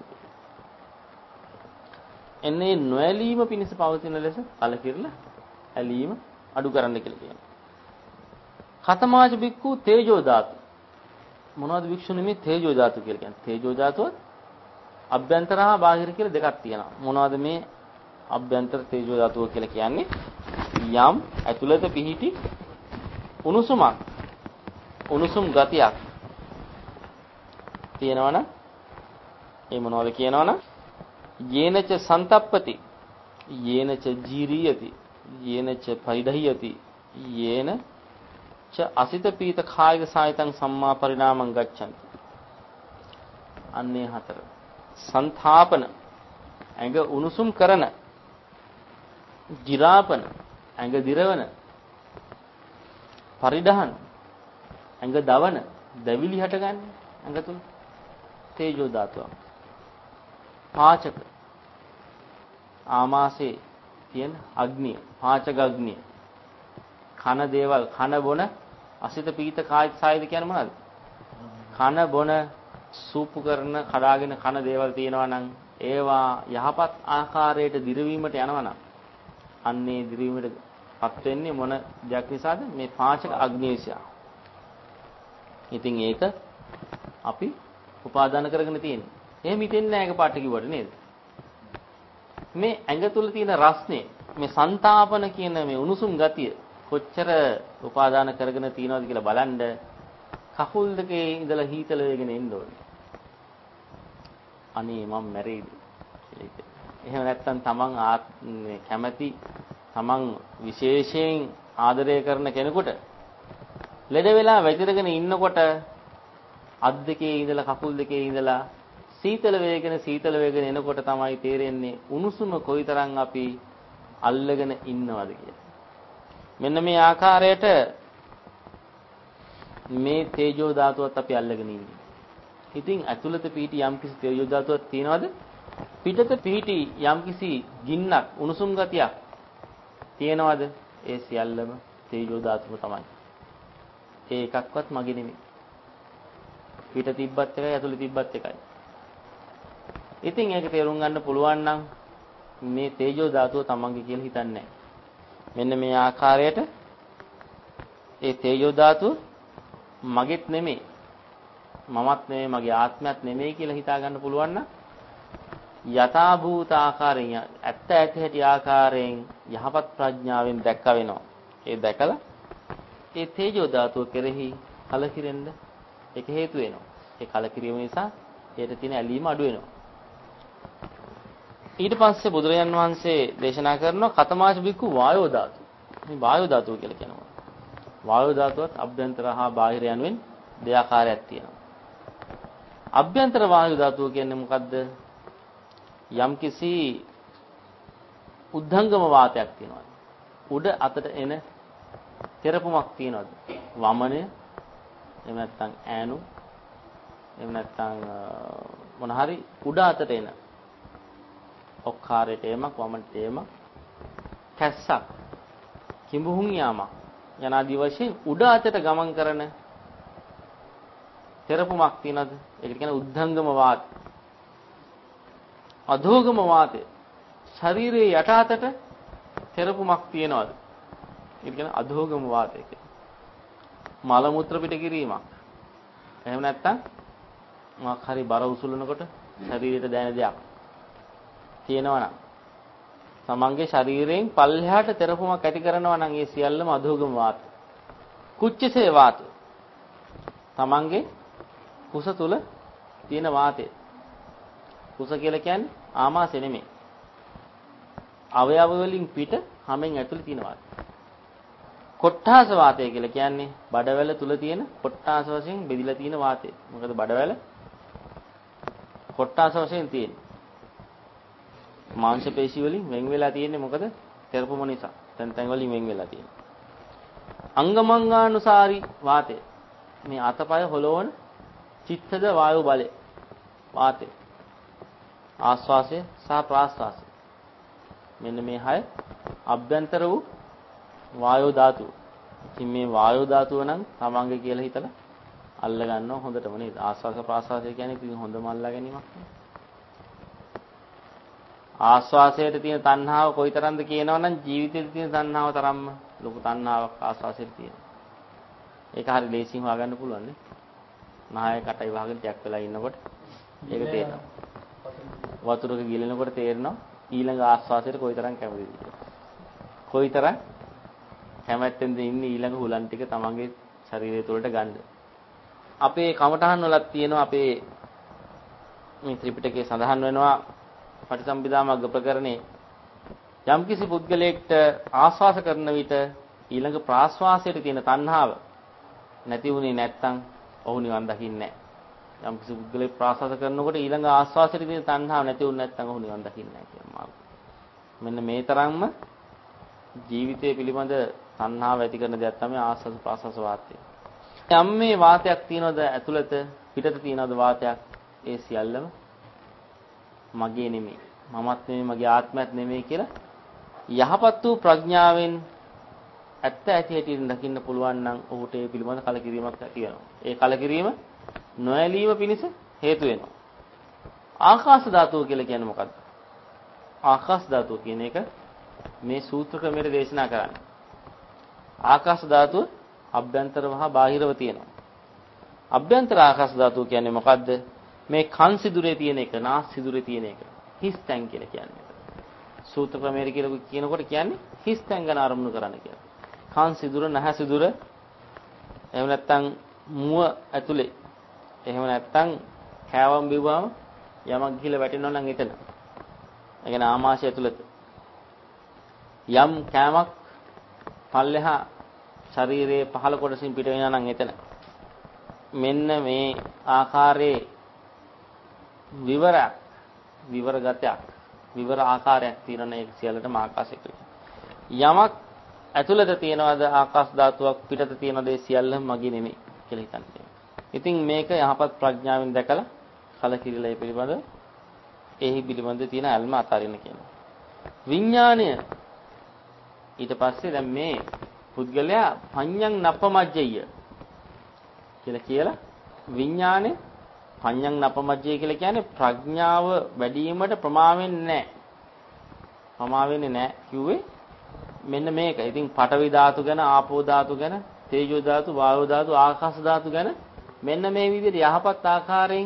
එන්නේ නොඇලීම පිණිස පවතින ලෙස කලකිරලා ඇලීම අඩු කරන්න කියලා කියනවා. කතමාජ බික්කු තේජෝ ධාතු. මොනවද වික්ෂුනි මේ තේජෝ ධාතු කියලා කියන්නේ? තේජෝ ධාතුව අභ්‍යන්තර හා බාහිර කියලා දෙකක් තියෙනවා. මොනවද මේ අභ්‍යන්තර තේජෝ ධාතුව කියලා කියන්නේ? යම් ඇතුළත පිහිටි උණුසුමක් උණුසුම් ගතියක් තියෙනවනම් ඒ මොනවද කියනවනම් යේනච සන්තප්පති යේනච ජීරියති යේනච පරිඩහියති යේන ච අසිත පීත කායික සායතං සම්මා පරිණාමං ගච්ඡanti. අන්නේ හතර සංථාපන ඇඟ උණුසුම් කරන, ජිරාපන ඇඟ දිරවන, පරිඩහන් ඇඟ දවන, දැවිලි හටගන්නේ ඇඟ තුල තේජෝ ධාතුව. පාචක ආමාශයේ තියෙන අග්නිය, පාචක අග්නිය. කන දේවල් කන බොන අසිත පීත කායික සායද කියන්නේ මොනවද? කන බොන සූපු කරන කඩාගෙන කන දේවල් තියෙනවා නම් ඒවා යහපත් ආකාරයට දිරවීමට යනවා නම් අන්නේ දිරවීමටපත් වෙන්නේ මොන දෙයක් නිසාද? මේ පාචක අග්නිය නිසා. ඉතින් ඒක අපි උපාදාන කරගෙන තියෙන්නේ. එහෙම හිතෙන්නේ නැහැ ඒක පාට කිව්වට නේද? මේ ඇඟ තුල තියෙන රස්නේ, මේ සංතාපන කියන මේ උණුසුම් ගතිය කොච්චර උපාදාන කරගෙන තියෙනවද කියලා බලන්න කකුල් දෙකේ ඉඳලා හීතල වෙගෙන එන්න ඕනේ. අනේ මම මැරෙයිද කියලා හිතේ. එහෙම නැත්නම් තමන් කැමැති තමන් විශේෂයෙන් ආදරය කරන කෙනෙකුට ලෙඩ වෙලා වැතිරගෙන ඉන්නකොට අත් දෙකේ ඉඳලා කකුල් දෙකේ ඉඳලා සීතල වේගෙන සීතල වේගෙන එනකොට තමයි තේරෙන්නේ උණුසුම කොයිතරම් අපි අල්ලගෙන ඉන්නවද කියලා. මෙන්න මේ ආකාරයට මේ තේජෝ ධාතුවත් අපි අල්ලගෙන ඉන්නේ. ඉතින් ඇතුළත පිහිටි යම්කිසි තේජෝ ධාතුවක් තියනවද? පිටත පිහිටි යම්කිසි ගින්නක් උණුසුම් ගතියක් තියනවද? ඒ සියල්ලම තේජෝ ධාතුව තමයි. ඒ එකක්වත් මගේ නෙමෙයි. පිට තිබ්බත් එකයි ඇතුළේ තිබ්බත් එකයි. ඉතින් ඒක තේරුම් ගන්න පුළුවන් නම් මේ තේජෝ ධාතුව තමන්ගේ කියලා හිතන්නේ නැහැ. මෙන්න මේ ආකාරයට ඒ තේජෝ ධාතුව මගෙත් නෙමෙයි, මමත් නෙමෙයි, මගේ ආත්මයක් නෙමෙයි කියලා හිතා ගන්න පුළුවන් නම් යථා භූත ආකාරයෙන් ඇත්ත ඇති හැටි ආකාරයෙන් යහපත් ප්‍රඥාවෙන් දැක්ක වෙනවා. ඒ දැකලා ඒ තේජෝ ධාතුව කෙරෙහි කලකිරෙන්න ඒක හේතු වෙනවා. ඒ කලකිරීම නිසා ඒකට තියෙන ඇලීම අඩු වෙනවා. ඊට පස්සේ බුදුරජාන් වහන්සේ දේශනා කරනවා කතමාච බික්කු වායෝ ධාතු. මේ වායෝ ධාතුව කියලා කියනවා. වායෝ ධාතුවත් අභ්‍යන්තර හා බාහිර යනුවෙන් දෙආකාරයක් තියෙනවා. අභ්‍යන්තර වායෝ ධාතුව කියන්නේ මොකද්ද? යම්කිසි උද්ධංගම වාතයක් තියෙනවා. උඩ අතට එන තෙරපුමක් තියෙනවද? වමනය, එහෙම නැත්නම් ඈනු, එහෙම නැත්නම් මොන හරි උඩ අතට එන ඔක්කාරයට එමක්, වමනට එමක්, කැස්සක්, කිඹුහුන් යාමක් යන ආදී වශයෙන් උඩ අතට ගමන් කරන තෙරපුමක් තියෙනවද? ඒකට කියන උද්ධංගම වාතය. අධෝගම වාතය ශරීරයේ යට අතට තෙරපුමක් තියනවාද? ඒ කියන්නේ අධෝගම වාතය කියලා. මල මුත්‍ර පිට කිරීමක්. එහෙම නැත්නම් මොකක් හරි බර උසුලනකොට ශරීරයට දැනෙන දෙයක් තියෙනවා නම් තමන්ගේ ශරීරයෙන් පල්ලෙහාට තෙරපුමක් ඇති කරනවා නම් ඒ සියල්ලම අධෝගම වාතය. කුච්චසේ වාතය. තමන්ගේ කුස තුල තියෙන වාතය. කුස කියලා කියන්නේ ආමාශය නෙමෙයි. අවයව වලින් පිට හැමෙන් ඇතුලේ තියෙන වාතය. කොට්ටාස වාතය කියලා කියන්නේ බඩවැල තුල තියෙන කොට්ටාස වශයෙන් බෙදිලා තියෙන වාතය. මොකද බඩවැල කොට්ටාස වශයෙන් තියෙන්නේ. මාංශ පේශි වලින් වෙන් වෙලා තියෙන්නේ මොකද? තෙරපුම නිසා. තැන් තැන් වලින් වෙන් වෙලා තියෙන්නේ. අංගමංගානුසාරී වාතය. මේ අතපය හොලවන චිත්තද වායු බලය. වාතය. ආස්වාසය සහ ප්‍රාස්වාසය. මෙන්න මේ හය අභ්‍යන්තර වූ වායෝ ධාතුව. ඉතින් මේ වායෝ ධාතුව නම් තමන්ගේ කියලා හිතලා අල්ල ගන්නව හොඳටම නේද? ආස්වාස ප්‍රාස්වාසය කියන්නේ ඉතින් හොඳම අල්ලා ගැනීමක් නේ. ආස්වාසයට තියෙන තණ්හාව කොයිතරම්ද කියනවනම් ජීවිතේ තියෙන තණ්හාව තරම්ම ලොකු තණ්හාවක් ආස්වාසයට තියෙනවා. ඒක හරි ලේසියෙන් හොයාගන්න පුළුවන් නේ. නහය කටයි වහගෙන ටිකක් වෙලා ඉන්නකොට ඒක තේරෙනවා. වතුරක ගිලෙනකොට තේරෙනවා ඊළඟ ආස්වාසයට කොයිතරම් කැමතිද කියලා. කොයිතරම් කැමැත්තෙන්ද ඉන්නේ ඊළඟ හුලන් ටික තමන්ගේ ශරීරය තුළට ගන්න. අපේ කමඨහන් වලත් තියෙනවා අපේ මේ ත්‍රිපිටකයේ සඳහන් වෙනවා පටිසම්භිදා මග්ග ප්‍රකරණේ යම්කිසි පුද්ගලයෙක්ට ආස්වාස කරන විට ඊළඟ ප්‍රාස්වාසයට තියෙන තණ්හාව නැති වුණේ නැත්නම් ඔහු නිවන් දකින්නේ නැහැ. යම්කිසි පුද්ගලයෙක් ප්‍රාස්වාස කරනකොට ඊළඟ ආස්වාසයට තියෙන තණ්හාව නැති වුණේ නැත්නම් ඔහු නිවන් දකින්නේ නැහැ කියන මාර්ගය. මෙන්න මේ තරම්ම ජීවිතය පිළිබඳ තණ්හාව ඇති කරන දෙයක් තමයි ආස්වාස ප්‍රාස්වාස වාතය. යම් මේ වාතයක් තියනවද ඇතුළත පිටත තියනවද වාතයක් ඒ සියල්ලම මගේ නෙමෙයි මමත් නෙමෙයි මගේ ආත්මයක් නෙමෙයි කියලා යහපත් වූ ප්‍රඥාවෙන් ඇත්ත ඇති හැටියෙන් දකින්න පුළුවන් නම් ඔහුට ඒ පිළිබඳ කලකිරීමක් ඇති වෙනවා. ඒ කලකිරීම නොඇලීම පිණිස හේතු වෙනවා. ආකාශ ධාතුව කියලා කියන්නේ මොකක්ද? ආකාශ ධාතුව කියන එක මේ සූත්‍ර ක්‍රමයට දේශනා කරන්නේ. ආකාශ ධාතුව අභ්‍යන්තරව හා බාහිරව තියෙනවා. අභ්‍යන්තර ආකාශ ධාතුව කියන්නේ මොකද්ද? මේ කන් සිදුරේ තියෙන එක, නාස් සිදුරේ තියෙන එක. හිස් තැන් කියලා කියන්නේ. සූත්‍ර ක්‍රමයට කියලා කියනකොට කියන්නේ හිස් තැන් ගැන අරමුණු කරන්න කියලා. කන් සිදුර, නහස සිදුර, එහෙම නැත්නම් මුව ඇතුලේ, එහෙම නැත්නම් කෑවම් බිව්වම යමක් ගිහලා වැටෙනවා නම් එතන. ඒ කියන්නේ ආමාශය ඇතුළත. යම් කෑමක් පල්ලෙහා ශරීරයේ පහළ කොටසින් පිට වෙනවා නම් එතන. මෙන්න මේ ආකාරයේ විවරයක් විවර ගතයක් විවර ආකාරයක් තියෙන එක සියල්ලටම ආකාශය කියනවා. යමක් ඇතුළත තියනවාද ආකාශ ධාතුවක් පිටත තියනවාද ඒ සියල්ලම මගේ නෙමෙයි කියලා හිතන්නේ. ඉතින් මේක යහපත් ප්‍රඥාවෙන් දැකලා කලකිරිලා පිළිබඳ එහි පිළිබඳ තියෙන අල්ම අතාරින්න කියනවා. විඥාණය ඊට පස්සේ දැන් මේ පුද්ගලයා පඤ්ඤං නප්පමජ්ජය කියලා කියලා විඥානේ පඤ්ඤං නප්පමජ්ජය කියලා කියන්නේ ප්‍රඥාව වැඩි වීමට ප්‍රමා වෙන්නේ නැහැ. ප්‍රමා වෙන්නේ නැහැ කිව්වේ මෙන්න මේක. ඉතින් පඨවි ධාතු ගැන, ආපෝ ධාතු ගැන, තේජෝ ධාතු, වායෝ ධාතු, ආකාශ ධාතු ගැන මෙන්න මේ විදිහට යහපත් ආකාරයෙන්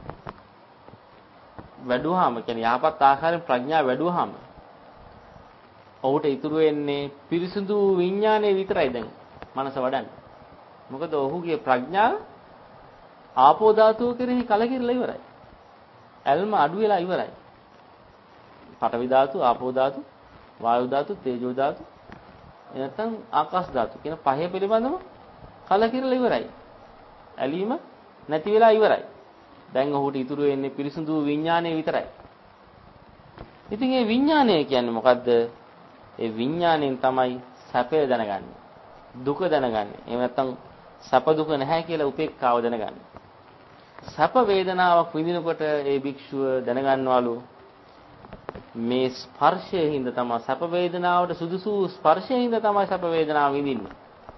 වැඩුවාම කියන්නේ යහපත් ආකාරයෙන් ප්‍රඥාව වැඩුවාම ඔහුට ඉතුරු වෙන්නේ පිරිසුදු විඥානය විතරයි දැන් මනස වඩන්නේ. මොකද ඔහුගේ ප්‍රඥාව ආපෝ ධාතුව කෙරෙහි කලකිරලා ඉවරයි. ඇල්ම අඩු වෙලා ඉවරයි. පඨවි ධාතු, ආපෝ ධාතු, වායු ධාතු, තේජෝ ධාතු, එනතන් ආකාශ ධාතු කියන පහේ පිළිබඳව කලකිරලා ඉවරයි. ඇලීම නැති වෙලා ඉවරයි. දැන් ඔහුට ඉතුරු වෙන්නේ පිරිසුදු විඥානය විතරයි. ඉතින් මේ විඥානය කියන්නේ මොකද්ද? ඒ විඥාණයෙන් තමයි සැපය දැනගන්නේ. දුක දැනගන්නේ. එහෙම නැත්නම් සැප දුක නැහැ කියලා උපේක්ඛාව දැනගන්නේ. සැප වේදනාවක් විඳිනකොට ඒ භික්ෂුව දැනගන්නවලු මේ ස්පර්ශයෙන් හින්ද තමයි සැප වේදනාවට සුදුසු ස්පර්ශයෙන් හින්ද තමයි සැප වේදනාව විඳින්නේ.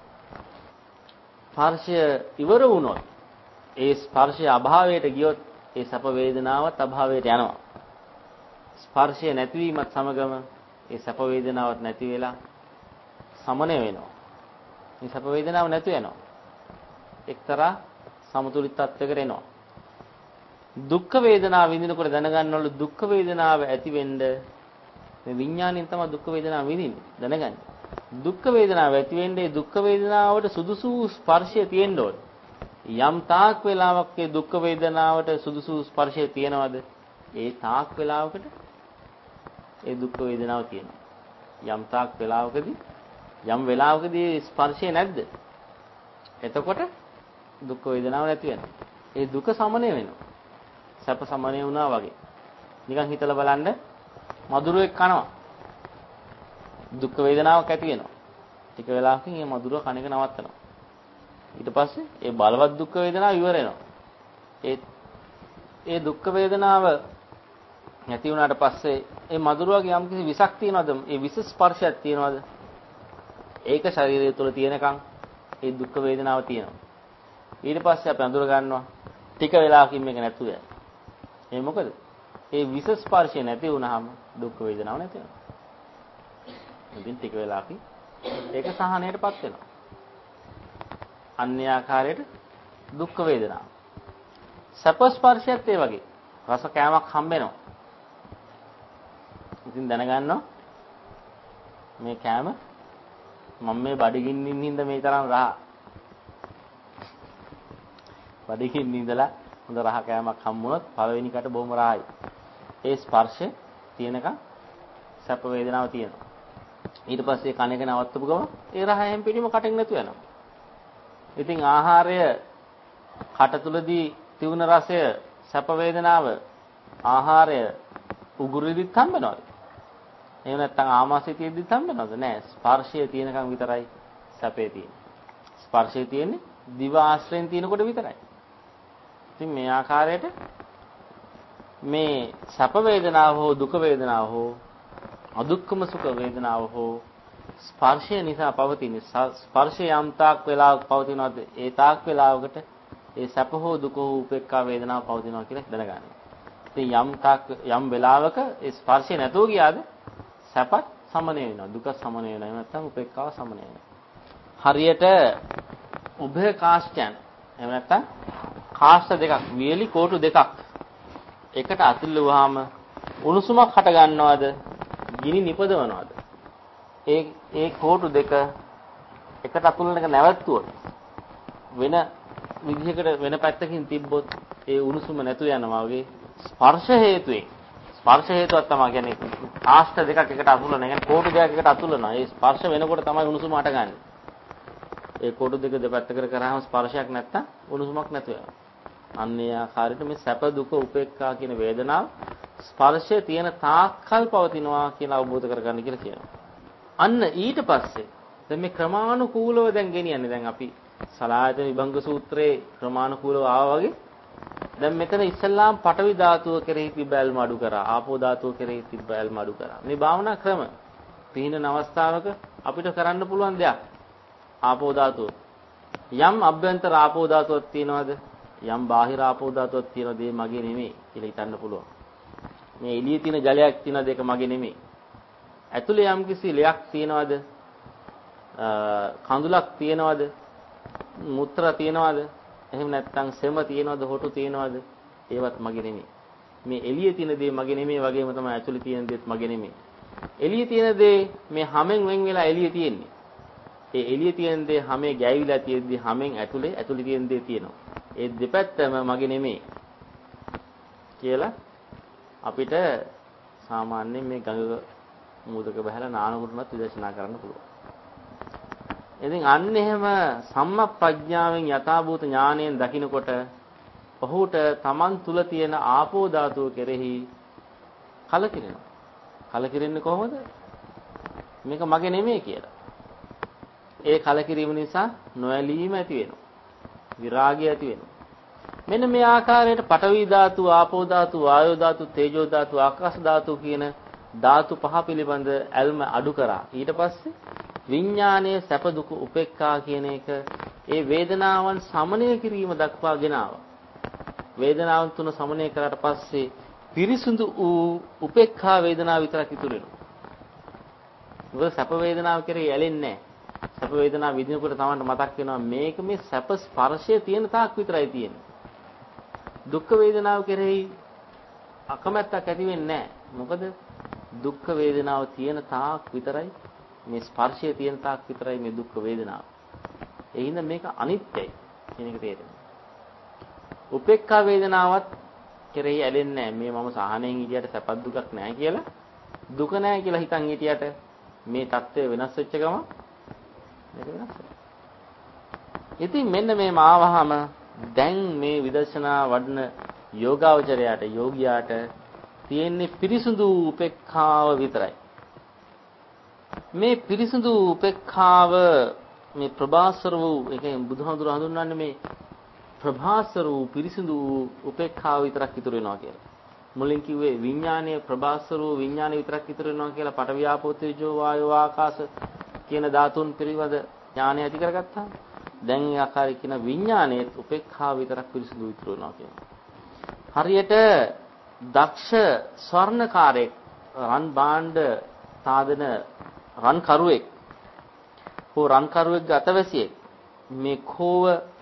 ස්පර්ශය ඉවර වුණොත් ඒ ස්පර්ශය අභාවයට ගියොත් ඒ සැප වේදනාවත් අභාවයට යනවා. ස්පර්ශය නැතිවීමත් සමගම ඒ සැප වේදනාවක් නැති වෙලා සමනය වෙනවා. මේ සැප වේදනාව නැතු වෙනවා. එක්තරා සමතුලිත තත්යකට එනවා. දුක් වේදනාව විඳිනකොට දැනගන්නවලු දුක් වේදනාව ඇති වෙන්න මේ විඥාණයෙන් තමයි දුක් වේදනාව විඳින්නේ. දැනගන්න. දුක් වේදනාව ඇති වෙන්නේ දුක් වේදනාවට සුදුසු ස්පර්ශය තියෙන්න ඕන. යම් තාක් වේලාවක් ඒ දුක් වේදනාවට සුදුසු ස්පර්ශය තියෙනවද? ඒ තාක් වේලාවකට ඒ දුක් වේදනාව තියෙනවා. යම් තාක් වේලාවකදී යම් වේලාවකදී ස්පර්ශය නැද්ද? එතකොට දුක් වේදනාව නැති වෙනවා. ඒ දුක සමනය වෙනවා. සැප සමනය වුණා වගේ. නිකන් හිතලා බලන්න මధుරයක් කනවා. දුක් වේදනාවක් ඇති වෙනවා. ටික වෙලාවකින් මේ මధుරව කණ එක නවත්තනවා. ඊට පස්සේ ඒ බලවත් දුක් වේදනාව ඉවර වෙනවා. ඒ ඒ දුක් වේදනාව නැති වුණාට පස්සේ ඒ මధుරවගේ යම් කිසි විසක් තියනවද? ඒ විස ස්පර්ශයක් තියනවද? ඒක ශරීරය තුළ තියෙනකන් ඒ දුක් වේදනාව තියෙනවා. ඊට පස්සේ අපි අඳුර ගන්නවා ටික වෙලාවකින් මේක නැතුව යනවා. ඒ මොකද? ඒ විස ස්පර්ශය නැති වුණාම දුක් වේදනාව නැති වෙනවා. ඉතින් ටික වෙලාවකින් ඒක සහනයටපත් වෙනවා. අන්‍ය ආකාරයට දුක් වේදනාව. සැප ස්පර්ශයත් ඒ වගේ. රස කෑමක් හම්බෙනවා. ඉතින් දැනගන්නවා මේ කෑම මම මේ බඩගින්නින් හින්දා මේ තරම් රහ. බඩගින්නින් ඉඳලා හොඳ රහ කෑමක් හම්බුනොත් පළවෙනි කට බොහොම රහයි. ඒ ස්පර්ශය තියෙනකන් සැප වේදනාව තියෙනවා. ඊට පස්සේ කන එක නවත්තපු ගමන් ඒ රහ හැම පිටිම කටෙන් නැතු වෙනවා. ඉතින් ආහාරය කට තුලදී තියුණ රසය සැප වේදනාව ආහාරය උගුරෙදිත් හම්බෙනවද? එහෙම නැත්නම් ආමාශය තියෙද්දිත් හම්බෙනවද? නෑ. ස්පර්ශය තියෙනකන් විතරයි සැපේ තියෙන්නේ. ස්පර්ශය තියෙන්නේ දිව ආශ්‍රයෙන් තියෙනකොට විතරයි. ඉතින් මේ ආකාරයට මේ සැප වේදනාව හෝ දුක වේදනාව හෝ අදුක්කම සුඛ වේදනාව හෝ ස්පර්ශය නිසා පවතින ස්පර්ශය යම් තාක් වේලාවක පවතිනවාද ඒ තාක් වේලාවකට ඒ සැප හෝ දුක හෝ උපේක්ඛා වේදනාව පවතිනවා කියලා දැනගන්න. ඉතින් යම් තාක් යම් වේලාවක ඒ ස්පර්ශය නැතුව ගියාද සැපත් සමනය වෙනවා දුක සමනය වෙනවා නැත්නම් උපේක්ඛාව සමනය වෙනවා. හරියට උභය කාෂ්ඨයන් එහෙම නැත්නම් කාෂ්ඨ දෙකක් වියලි කෝටු දෙකක් එකට අතුල්ලුවාම උණුසුමක් හට ගන්නවද ගිනි නිපදවනවද? ඒ ඒ කෝටු දෙක එකට අතුල්ලන එක නැවතුනොත් වෙන විදිහකට වෙන පැත්තකින් තිබ්බොත් ඒ උණුසුම නැතු යනවා වගේ ස්පර්ශ හේතුවෙන් ස්පර්ශ හේතුවක් තමයි කියන්නේ ආශ්‍ර දෙකක් එකට අතුල්ලන. ඒ කියන්නේ කෝටු දෙකක් එකට අතුල්ලනවා. ඒ ස්පර්ශ වෙනකොට තමයි උණුසුම හටගන්නේ. ඒ කෝටු දෙක දෙපැත්තකට කරාම ස්පර්ශයක් නැත්තම් උණුසුමක් නැතු වෙනවා. අන්නේ ආකාරයට මේ සැප දුක උපේක්ඛා කියන වේදනාව ස්පර්ශය තියෙන තාක්කල් පවතිනවා කියලා අවබෝධ කරගන්න කියලා කියනවා. අන්න ඊට පස්සේ දැන් මේ ක්‍රමානුකූලව දැන් ගෙනියන්නේ දැන් අපි සලායතන විභංග සූත්‍රයේ ක්‍රමානුකූලව ආවා වගේ දැන් මෙතන ඉස්සල්ලාම් පඨවි ධාතුව කෙරෙහි තිබ්බැල්ම අඩු කරා ආපෝ ධාතුව කෙරෙහි තිබ්බැල්ම අඩු කරා. මේ භාවනා ක්‍රම පිහිනන අවස්ථාවක අපිට කරන්න පුළුවන් දෙයක්. ආපෝ ධාතුව යම් අභ්‍යන්තර ආපෝ ධාතුවක් තියනවාද යම් බාහිර ආපෝ ධාතුවක් තියනවාද ඒ මගේ නෙමෙයි කියලා හිතන්න පුළුවන්. මේ එළියේ තියෙන ජලයක් තියෙනවාද ඒක මගේ නෙමෙයි. ඇතුලේ යම් කිසි ලයක් තියනවාද කඳුලක් තියනවාද මුත්‍රා තියනවාද එහෙම නැත්නම් සෙම තියනවාද හොටු තියනවාද ඒවත් මගේ නෙමෙයි. මේ එළියේ තියෙන දේ මගේ නෙමෙයි වගේම තමයි ඇතුලේ තියෙන දේත් මගේ නෙමෙයි. එළියේ තියෙන දේ මේ හැමෙන් වෙන් වෙලා එළියේ තියෙන්නේ. ඒ එළියේ තියෙන දේ හැමේ ගැවිලා තියෙද්දි හැමෙන් ඇතුලේ ඇතුලේ තියෙන දේ තියෙනවා. ඒ දෙපැත්තම මගේ නෙමෙයි කියලා අපිට සාමාන්‍යයෙන් මේ ගඟ මූදක බහලා නානකුරුණත් විදර්ශනා කරන්න පුළුවන්. ඉතින් අන්න එහෙම සම්මප්පඥාවෙන් යථාභූත ඥාණයෙන් දකිනකොට ඔහුට තමන් තුල තියෙන ආපෝ ධාතුව කෙරෙහි කලකිරෙනවා. කලකිරෙන්නේ කොහොමද? මේක මගේ නෙමෙයි කියලා. ඒ කලකිරීම නිසා නොඇලීම ඇති වෙනවා. විරාගය ඇති වෙනවා. මෙන්න මේ ආකාරයට පඨවි ධාතු, ආපෝ ධාතු, වායෝ ධාතු, තේජෝ ධාතු, ආකාශ ධාතු කියන ධාතු පහ පිළිබඳ ඇල්ම අඩු කරා. ඊට පස්සේ විඥානයේ සැප දුක උපේක්ඛා කියන එක ඒ වේදනාවන් සමනය කිරීම දක්වා ගෙනාවා. වේදනාවන් තුන සමනය කරාට පස්සේ පිරිසුදු වූ උපේක්ඛා වේදනාව විතරක් ඉතුරු වෙනවා. මොකද සැප වේදනාව කෙරෙහි ඇලෙන්නේ නැහැ. සැප වේදනාව විඳිනකොට තමයි මතක් වෙනවා මේක මේ සැප ස්පර්ශය තියෙන තාක් විතරයි තියෙන්නේ. දුක් වේදනාව කෙරෙහි අකමැත්තක් ඇති වෙන්නේ නැහැ. මොකද දුක් වේදනාව තියෙන තාක් විතරයි මේ ස්පර්ශය තියෙන තාක් විතරයි මේ දුක් වේදනාව. ඒ හින්දා මේක අනිත්‍යයි කියන එක තේරෙනවා. උපේක්ඛා වේදනාවත් කෙරෙහි ඇලෙන්නේ නැහැ. මේ මම සහනෙන් හිටියට සැපත් දුකක් නැහැ කියලා. දුක නැහැ කියලා හිතන් හිටියට මේ தත්ත්වය වෙනස් වෙච්ච ගම මේක වෙනස් වෙනවා. ඉතින් මෙන්න මේ මාවහම දැන් මේ විදර්ශනා වඩන යෝගාවචරයට යෝගියාට තියෙන්නේ පිරිසුදු උපේක්ඛාව විතරයි. මේ පිරිසුදු උපේක්ඛාව මේ ප්‍රභාස්වර වූ ඒ කියන්නේ බුදුහාමුදුර හඳුන්වන්නේ මේ ප්‍රභාස්වර වූ පිරිසුදු උපේක්ඛාව විතරක් ඉතුරු වෙනවා කියලා. මුලින් කිව්වේ විඥානීය ප්‍රභාස්වර වූ විඥානය විතරක් ඉතුරු වෙනවා කියලා පඨවි ආපෝ තේජෝ වායෝ ආකාශ කියන ධාතුන් පිළිබඳ ඥානය ඇති කරගත්තා. දැන් ඒ ආකාරයේ කියන විඥානයේ උපේක්ඛාව විතරක් පිරිසුදු ඉතුරු වෙනවා කියනවා. හරියට දක්ෂ ස්වර්ණකාරයෙක් රන් භාණ්ඩ සාදන රන් කරුවෙක් හෝ රන් කරුවෙක්ගේ අතවැසියෙක් මේ කෝව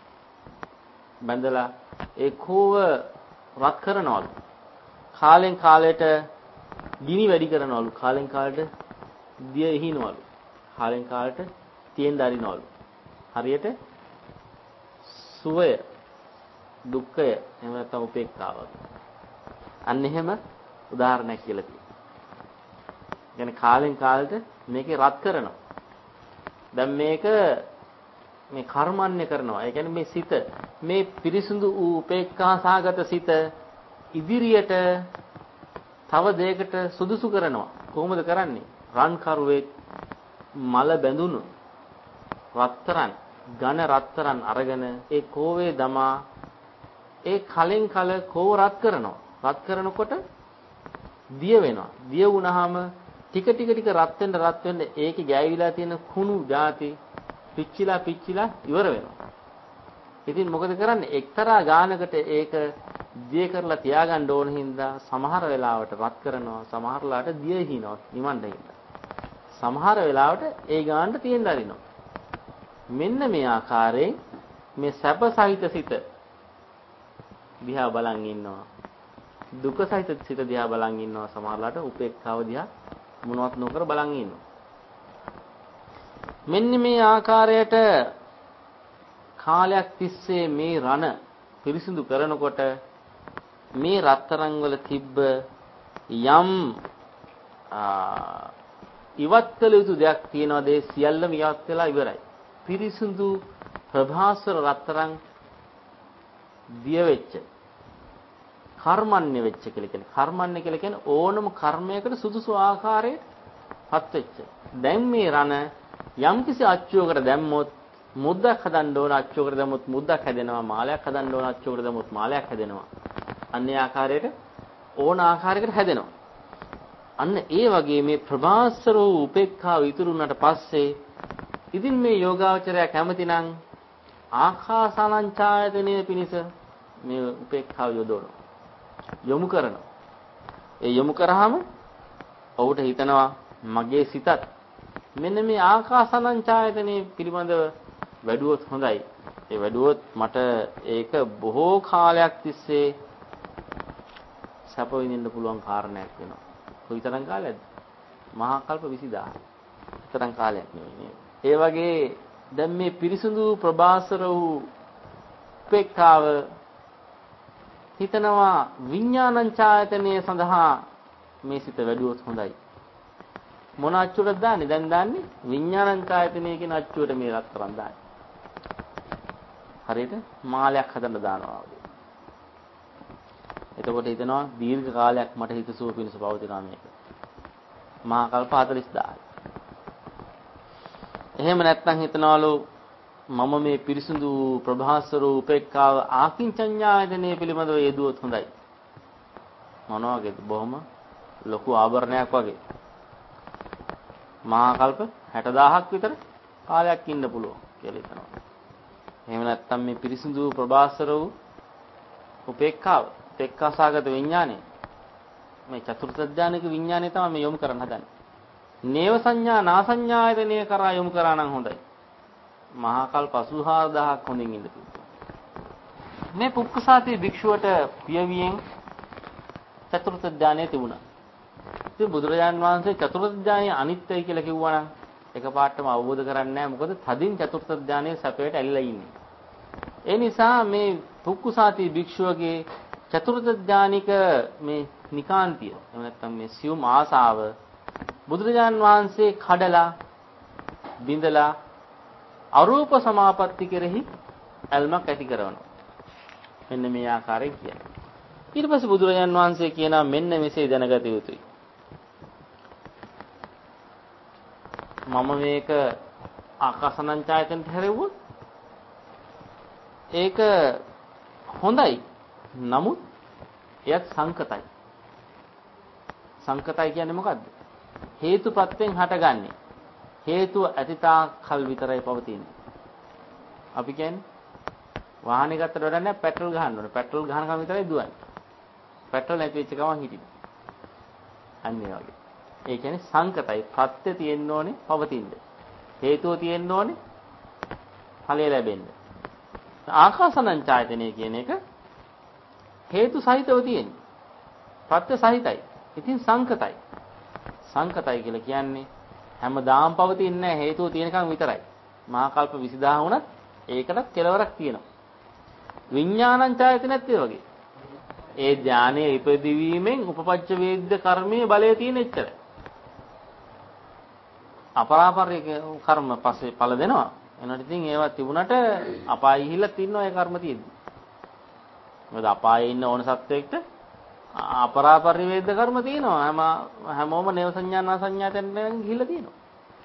බැඳලා ඒ කෝව රත් කරනවලු. කාලෙන් කාලයට ගිනි වැඩි කරනවලු. කාලෙන් කාලයට දිය එහිනවලු. කාලෙන් කාලයට තියෙන් දරිනවලු. හරියට සුවය දුක්ඛය එහෙම නැත්නම් උපේක්ඛාව. අන්න එහෙම උදාහරණයක් කියලා තියෙනවා. يعني කාලෙන් කාලට මේකේ රත් කරනවා. දැන් මේක මේ කර්මන්නේ කරනවා. ඒ කියන්නේ මේ සිත මේ පිරිසුදු වූ උපේක්ඛා සාගත සිත ඉදිරියට තව දෙයකට සුදුසු කරනවා. කොහොමද කරන්නේ? රන් කරුවේ මල බැඳුණු රත්තරන් ඝන රත්තරන් අරගෙන ඒ කෝවේ දමා ඒ කලෙන් කල කෝව රත් කරනවා. රත් කරනකොට දිය වෙනවා. දිය වුණාම ටික ටික ටික රත් වෙන්න රත් වෙන්න ඒකේ ගෑවිලා තියෙන කුණු ධාති පිච්චිලා පිච්චිලා ඉවර වෙනවා. ඉතින් මොකද කරන්නේ? එක්තරා ගානකට ඒක දිය කරලා තියාගන්න ඕන හින්දා සමහර වෙලාවට රත් කරනවා, සමහර වෙලාවට දිය හිනවා නිවන්න හින්දා. සමහර වෙලාවට ඒ ගානට තියෙන්න අරිනවා. මෙන්න මේ ආකාරයෙන් මේ සැප සහිත සිත දිහා බලන් ඉන්නවා. දුක සහිත සිත දිහා බලන් ඉන්නවා. සමහරලාට උපේක්ඛාව දිහා මොනවත් නොකර බලන් ඉන්නවා. මෙන්න මේ ආකාරයට කාලයක් තිස්සේ මේ රණ පිරිසිදු කරනකොට මේ රත්තරන් වල තිබ්බ යම් ඉවත් කළ යුතු දෙයක් තියෙනවාද ඒ සියල්ලම ඉවත් වෙලා ඉවරයි. පිරිසිදු ප්‍රභාස්වර රත්තරන් දිය වෙච්ච කර්මන්නේ වෙච්ච කියලා කියන්නේ. කර්මන්නේ කියලා කියන්නේ ඕනම කර්මයකට සුදුසු ආකාරයට පත් වෙච්ච. දැන් මේ රණ යම්කිසි අච්චුවකට දැම්මොත් මුද්දක් හදන්න ඕන අච්චුවකට දැම්මොත් මුද්දක් හැදෙනවා. මාලයක් හදන්න ඕන අච්චුවකට දැම්මොත් මාලයක් හැදෙනවා. අන්න ඒ ආකාරයට ඕන ආකාරයකට හැදෙනවා. අන්න ඒ වගේ මේ ප්‍රභාස්වර වූ උපේක්ඛාව ඉතුරු වුණාට පස්සේ ඉතින් මේ යෝගාවචරය කැමතිනම් ආකාසානංචායතනයේ පිනිස මේ උපේක්ඛාව යොදවනවා. යොමු කරනවා. ඒ යොමු කරාම ඔහුට හිතනවා මගේ සිතත් මෙන්න මේ ආකාසානංචායතනයේ පිළිබඳව වැඩුවොත් හොඳයි. ඒ වැඩුවොත් මට ඒක බොහෝ කාලයක් තිස්සේ සැප විඳින්න පුළුවන් කාරණයක් වෙනවා. කොයිතරම් කාලයක්ද? මහා කල්ප විසිදාහ. තරම් කාලයක් නෙවෙයි නේද? ඒ වගේ දැන් මේ පිරිසුදු ප්‍රභාස්වර වූ උපේක්ඛාව හිතනවා විඥානංචායතනයේ සඳහා මේ සිත වැඩුවොත් හොඳයි. මොන අච්චුවටද දාන්නේ? දැන් දාන්නේ විඥානංචායතනයේ කියන අච්චුවට මේ රත්තරන් දාන්නේ. හරියට මාලයක් හදන්න දානවා වගේ. එතකොට හිතනවා දීර්ඝ කාලයක් මට හිතසුව පිණිස පවතිනවා මේක. මහා කල්ප හතළිස් දාහක්. එහෙම නැත්නම් හිතනවලු මම මේ පිරිසිදු ප්‍රභාස්වර උපේක්ඛාව ආකින්චඤ්ඤායතනයේ පිළිබඳව යෙදුවොත් හොඳයි. මොනවා වගේද? බොහොම ලොකු ආභරණයක් වගේ. මහා කල්ප හැට දාහක් විතර කාලයක් ඉන්න පුළුවන් කියලා හිතනවා. එහෙම නැත්නම් මේ පිරිසිදු ප්‍රභාස්වර වූ උපේක්ඛාව, උපේක්ඛාසගත විඥානය මේ චතුර්ථ ධානයක විඥානය තමයි මේ යොමු කරන්න හදන්නේ. නේව සංඥා නාසඤ්ඤායතනය කරා යොමු කරා නම් හොඳයි. මහා කල්ප අසූහාරදාහක් හොඳින් ඉඳ තිබුණා. මේ පුක්කුසාති භික්ෂුවට පියවියෙන් චතුර්ථ ධානය තිබුණා. ඉතින් බුදුරජාන් වහන්සේ චතුර්ථ ධානය අනිත්‍යයි කියලා කිව්වා නම් එකපාරටම අවබෝධ කරන්නේ නැහැ. මොකද තදින් චතුර්ථ ධානයේ සැපයට ඇලිලා ඉන්නේ. ඒ නිසා මේ පුක්කුසාති භික්ෂුවගේ චතුර්ථ ධානික මේ නිකාන්තිය එහෙම නැත්නම් මේ සියුම් ආසාව බුදුරජාන් වහන්සේ කඩලා බිඳලා අරූප සමාපatti කෙරෙහි ඇල්මක් ඇති කරනවා. මෙන්න මේ ආකාරයෙන් කියන්නේ. ඊට පස්සේ බුදුරජාන් වහන්සේ කියනවා මෙන්න මෙසේ දැනගත යුතුයි. මම මේක ආකාසනංචායතනට හැරෙව්වොත් ඒක හොඳයි. නමුත් එයත් සංකතයි. සංකතයි කියන්නේ මොකද්ද? හේතුප්‍රත්‍යයෙන් හටගන්නේ. හේතුව ඇතිතා කල් විතරයි පවතින්නේ. අපි කියන්නේ වාහනේ ගත්තට වඩා නෑ පෙට්‍රල් ගහන්න ඕනේ. පෙට්‍රල් ගහනකම් විතරයි දුවන්නේ. පෙට්‍රල් නැති වෙච්ච ගමන් හිටින්නේ. අන්න ඒ වගේ. ඒ කියන්නේ සංකතයි. ප්‍රත්‍ය තියෙන්න ඕනේ පවතින්න. හේතුව තියෙන්න ඕනේ ඵලය ලැබෙන්න. ආකාසනංචායතනය කියන එක හේතු සහිතව තියෙන්නේ. ප්‍රත්‍ය සහිතයි. ඉතින් සංකතයි. සංකතයි කියලා කියන්නේ හැමදාම පවතින්නේ නැහැ හේතුව තියෙනකන් විතරයි. මහා කල්ප විසිදාහ වුණත් ඒකටත් කෙලවරක් තියෙනවා. විඥානංචායතනෙත් ඒ වගේ. ඒ ඥානයේ ඉපදවීමෙන් උපපච්ච වේද්‍ය කර්මයේ බලය තියෙන එච්චරයි. අපරාපරිය කර්ම පස්සේ ඵල දෙනවා. එනකොට ඉතින් ඒවා තිබුණට අපාය ගිහිල්ලා තින්නවා ඒ කර්ම තියෙද්දි. මොකද අපායේ ඉන්න ඕන සත්වයකට අපරාපරිවේද කර්ම තියෙනවා. හැම හැමෝම නේව සංඥා සංඥාතෙන් ගිහිල්ලා තියෙනවා.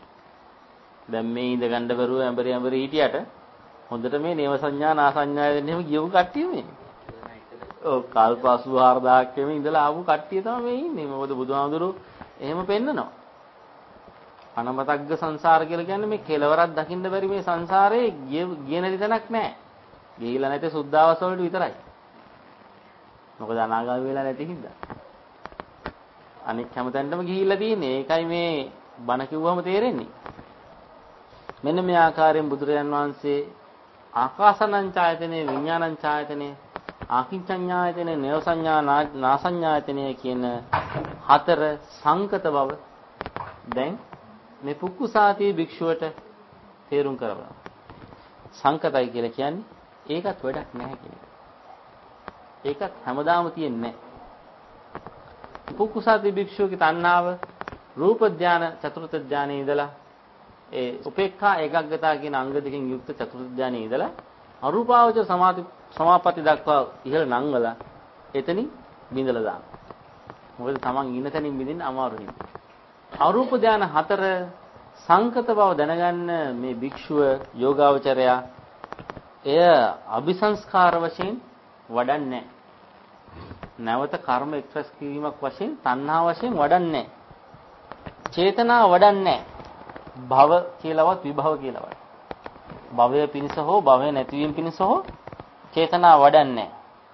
දැන් මේ ඉඳ ගන්න බරුව ඇඹරි ඇඹරි හිටියට හොඳට මේ නේව සංඥා නාසඤ්ඤාතෙන් එහෙම ගියපු කට්ටිය මේ. ඔව් කල්ප අසූහාරදාහක් එමෙ ඉඳලා ආපු කට්ටිය තමයි මේ ඉන්නේ. මොකද බුදුහාමුදුරු එහෙම පෙන්නනවා. අනමතග්ග සංසාර කියලා කියන්නේ මේ කෙලවරක් දකින්න බැරි මේ සංසාරේ ගිය නැති තැනක් නැහැ. ගිහිලා නැති සුද්ධාවස වලට විතරයි. මොකද අනාගාමී වෙලා නැති හින්දා. අනික හැමතැනටම ගිහිල්ලා තියෙන්නේ. ඒකයි මේ බණ කිව්වම තේරෙන්නේ. මෙන්න මේ ආකාරයෙන් බුදුරජාන් වහන්සේ ආකාසනංචායතනේ විඥානංචායතනේ ආකින්චඤ්ඤායතනේ නේවසඤ්ඤා නාසඤ්ඤායතනේ කියන හතර සංකත බව දැන් මේ පුක්කුසාති භික්ෂුවට තේරුම් කරවනවා. සංකතයි කියලා කියන්නේ ඒකත් වැඩක් නැහැ කියන එක. ඒකත් හැමදාම තියෙන්නේ නැහැ. පුක්කුසාති භික්ෂුවගේ තණ්හාව රූප ධානය චතුර්ථ ධානයේ ඉඳලා ඒ උපේක්ඛා ඒකග්ගතා කියන අංග දෙකකින් යුක්ත චතුර්ථ ධානයේ ඉඳලා අරූපාවචර සමාධි සමාපatti දක්වා ඉහළ නංගලා එතනින් බිඳලා දානවා. මොකද තමන් ඉන්න තැනින් බින්දින්න අමාරු හින්දා. අරූප ධාන හතර සංකත බව දැනගන්න මේ භික්ෂුව යෝගාවචරයා එය අபிසංස්කාර වශයෙන් වඩන්නේ නැවත කර්ම එක්ස්ප්‍රෙස් කිරීමක් වශයෙන් තණ්හා වශයෙන් වඩන්නේ චේතනා වඩන්නේ භව කියලාවත් විභව කියලාවත් භවය පිණිස හෝ භවය නැතිවීම පිණිස හෝ චේතනා වඩන්නේ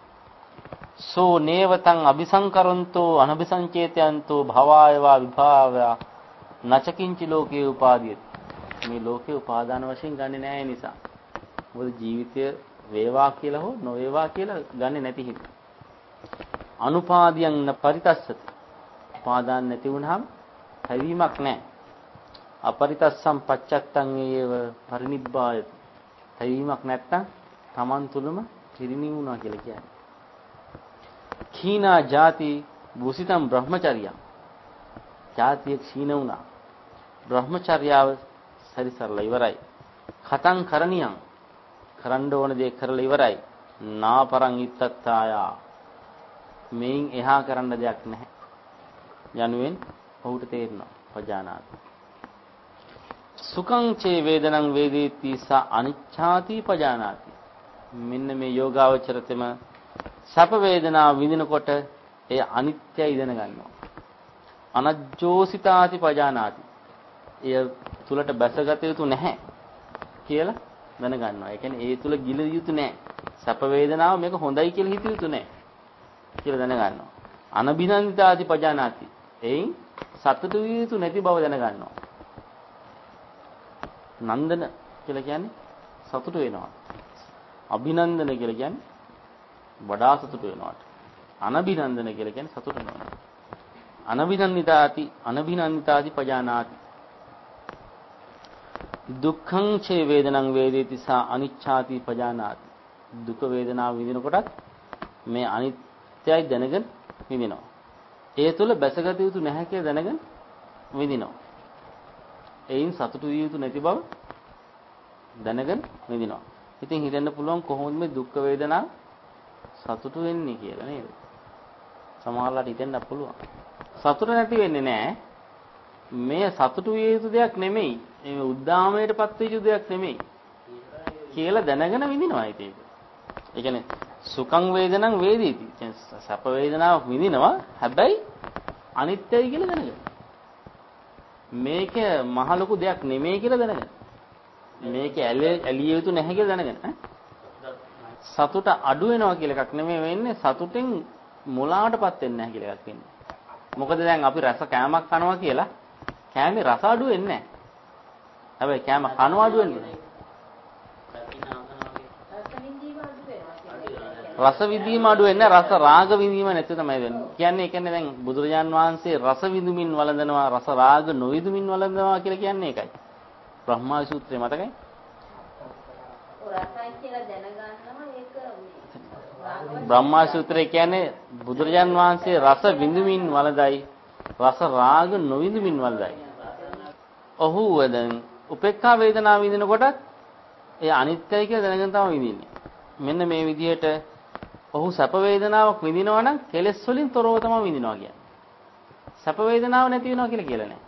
සෝ නේවතං අபிසංකරන්තෝ අනபிසංචේතයන්තෝ භවායවා විභාවයා නචකින්චි ලෝකේ උපාදීයති. මේ ලෝකේ උපාදාන වශයෙන් ගන්නෙ නැහැ නිසා. මොකද ජීවිතය වේවා කියලා හෝ නොවේවා කියලා ගන්නෙ නැති හින්දා. අනුපාදියං න පරිතස්සති. උපාදාන නැති වුනහම හැවීමක් නැහැ. අපරිතස්සම් පච්චත්තං ඒව පරිනිබ්බායති. හැවීමක් නැත්තම් Taman තුලම පිරිණිවුණා කියලා කියන්නේ. කීනා ಜಾති බුසිතම් බ්‍රහ්මචර්යං. ಜಾතිය ක්ෂීණ වුණා. බ්‍රහ්මචර්යාව සරිසරලා ඉවරයි. කතං කරණියං. කරන්න ඕන දේ කරලා ඉවරයි. නාපරං ඉත්තත්තායා. මේන් එහා කරන්න දෙයක් නැහැ. යනුවෙන් ඔහුට තේරෙනවා. පජානාති. සුඛං චේ වේදනං වේදේති සා අනිච්ඡාති පජානාති. මෙන්න මේ යෝගාවචරතෙම සැප වේදනා විඳිනකොට ඒ අනිත්‍යයි දැනගන්නවා. අනජ්ජෝසිතාති පජානාති. එය තුලට බැසගත යුතු නැහැ කියලා දැනගන්නවා. ඒ කියන්නේ ඒ තුල ගිලිය යුතු නැහැ. සැප වේදනාව මේක හොඳයි කියලා හිතිය යුතු නැහැ කියලා දැනගන්නවා. අනබිනන්දිතාති පජානාති. එයින් සතුටු විය යුතු නැති බව දැනගන්නවා. නන්දන කියලා කියන්නේ සතුටු වෙනවා. අභිනන්දන කියලා කියන්නේ වඩා සතුටු වෙනවාට. අනබිනන්දන කියලා කියන්නේ සතුටු වෙනවා. අනබිනන්දිතාති අනබිනන්දිතාති පජානාති. දුක්ඛං චේ වේදනං වේදේති සා අනිච්ඡාති පජානාති. දුක වේදනාව විඳිනකොටත් මේ අනිත්‍යයි දැනගෙන විඳිනවා. ඒ තුල බැසගත යුතු නැහැ කියලා දැනගෙන විඳිනවා. එයින් සතුටු විය යුතු නැති බව දැනගෙන විඳිනවා. ඉතින් හිතන්න පුළුවන් කොහොමද මේ දුක් වේදනා සතුටු වෙන්නේ කියලා නේද? සමහරවිට හිතෙන්න පුළුවන්. සතුට නැති වෙන්නේ නැහැ. මේ සතුටු විය යුතු දෙයක් නෙමෙයි. මේ උද්දාමයටපත් වෙ යුතු දෙයක් නෙමෙයි කියලා දැනගෙන විඳිනවා ඒක. ඒ කියන්නේ සුඛං වේදනං වේදීති. සැප වේදනාවක් විඳිනවා. හැබැයි අනිත්‍යයි කියලා දැනගෙන. මේක මහ ලොකු දෙයක් නෙමෙයි කියලා දැනගෙන. මේක ඇලිය යුතු නැහැ කියලා දැනගෙන. සතුට අඩු වෙනවා කියලා එකක් නෙමෙයි වෙන්නේ. සතුටෙන් මුලාවටපත් වෙන්නේ නැහැ කියලා එකක් වෙන්නේ. මොකද දැන් අපි රස කෑමක් කනවා කියලා කෑමේ රස අඩු වෙන්නේ නැහැ. හැබැයි කෑම කනවා අඩු වෙන්නේ. රස විඳීම අඩු වෙන්නේ රස රාග විඳීම නැති තමයි වෙන්නේ. කියන්නේ ඒ කියන්නේ දැන් බුදුරජාන් වහන්සේ රස විඳුමින් වළඳනවා රස රාග නොවිඳුමින් වළඳනවා කියලා කියන්නේ ඒකයි. බ්‍රහ්මා සූත්‍රය මතකයි?
රසයි කියලා දැනගන්නවා ඒක
බ්‍රහ්මා සූත්‍රය කියන්නේ බුදුරජාන් වහන්සේ රස විඳුමින් වළඳයි රස රාග නොවිඳුමින් වළඳයි. ඔහු වදන් උපේක්ඛා වේදනාව විඳිනකොටත් ඒ අනිත්‍යයි කියලා දැනගෙන තමයි විඳින්නේ. මෙන්න මේ විදිහට ඔහු සැප වේදනාවක් විඳිනවා නම් කෙලෙස් වලින් තොරව තමයි විඳිනවා කියන්නේ. සැප වේදනාවක් නැති වෙනවා කියලා කියලා නෑ.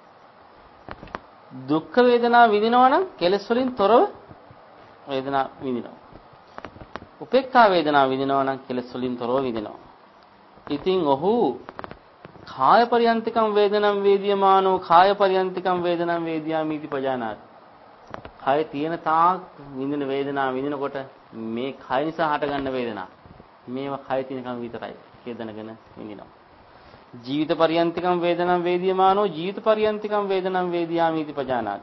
දුක් වේදනාව විඳිනවා නම් කෙලෙස් වලින් තොරව වේදනාව විඳිනවා. උපේක්ඛා වේදනාව විඳිනවා නම් කෙලෙස් වලින් තොරව විඳිනවා. ඉතින් ඔහු කාය පරියන්තිකම් වේදනම් වේදියමානෝ කාය පරියන්තිකම් වේදනම් වේදියාමිති පජානාති. කාය තියෙන තාක් විඳින වේදනාව විඳිනකොට මේ කාය නිසා හටගන්න වේදනාව මේවා කාය තියෙනකම් විතරයි කියලා දැනගෙන විඳිනවා. ජීවිත පරියන්තිකම් වේදනම් වේදියමානෝ ජීවිත පරියන්තිකම් වේදනම් වේදියාමිති පජානාති.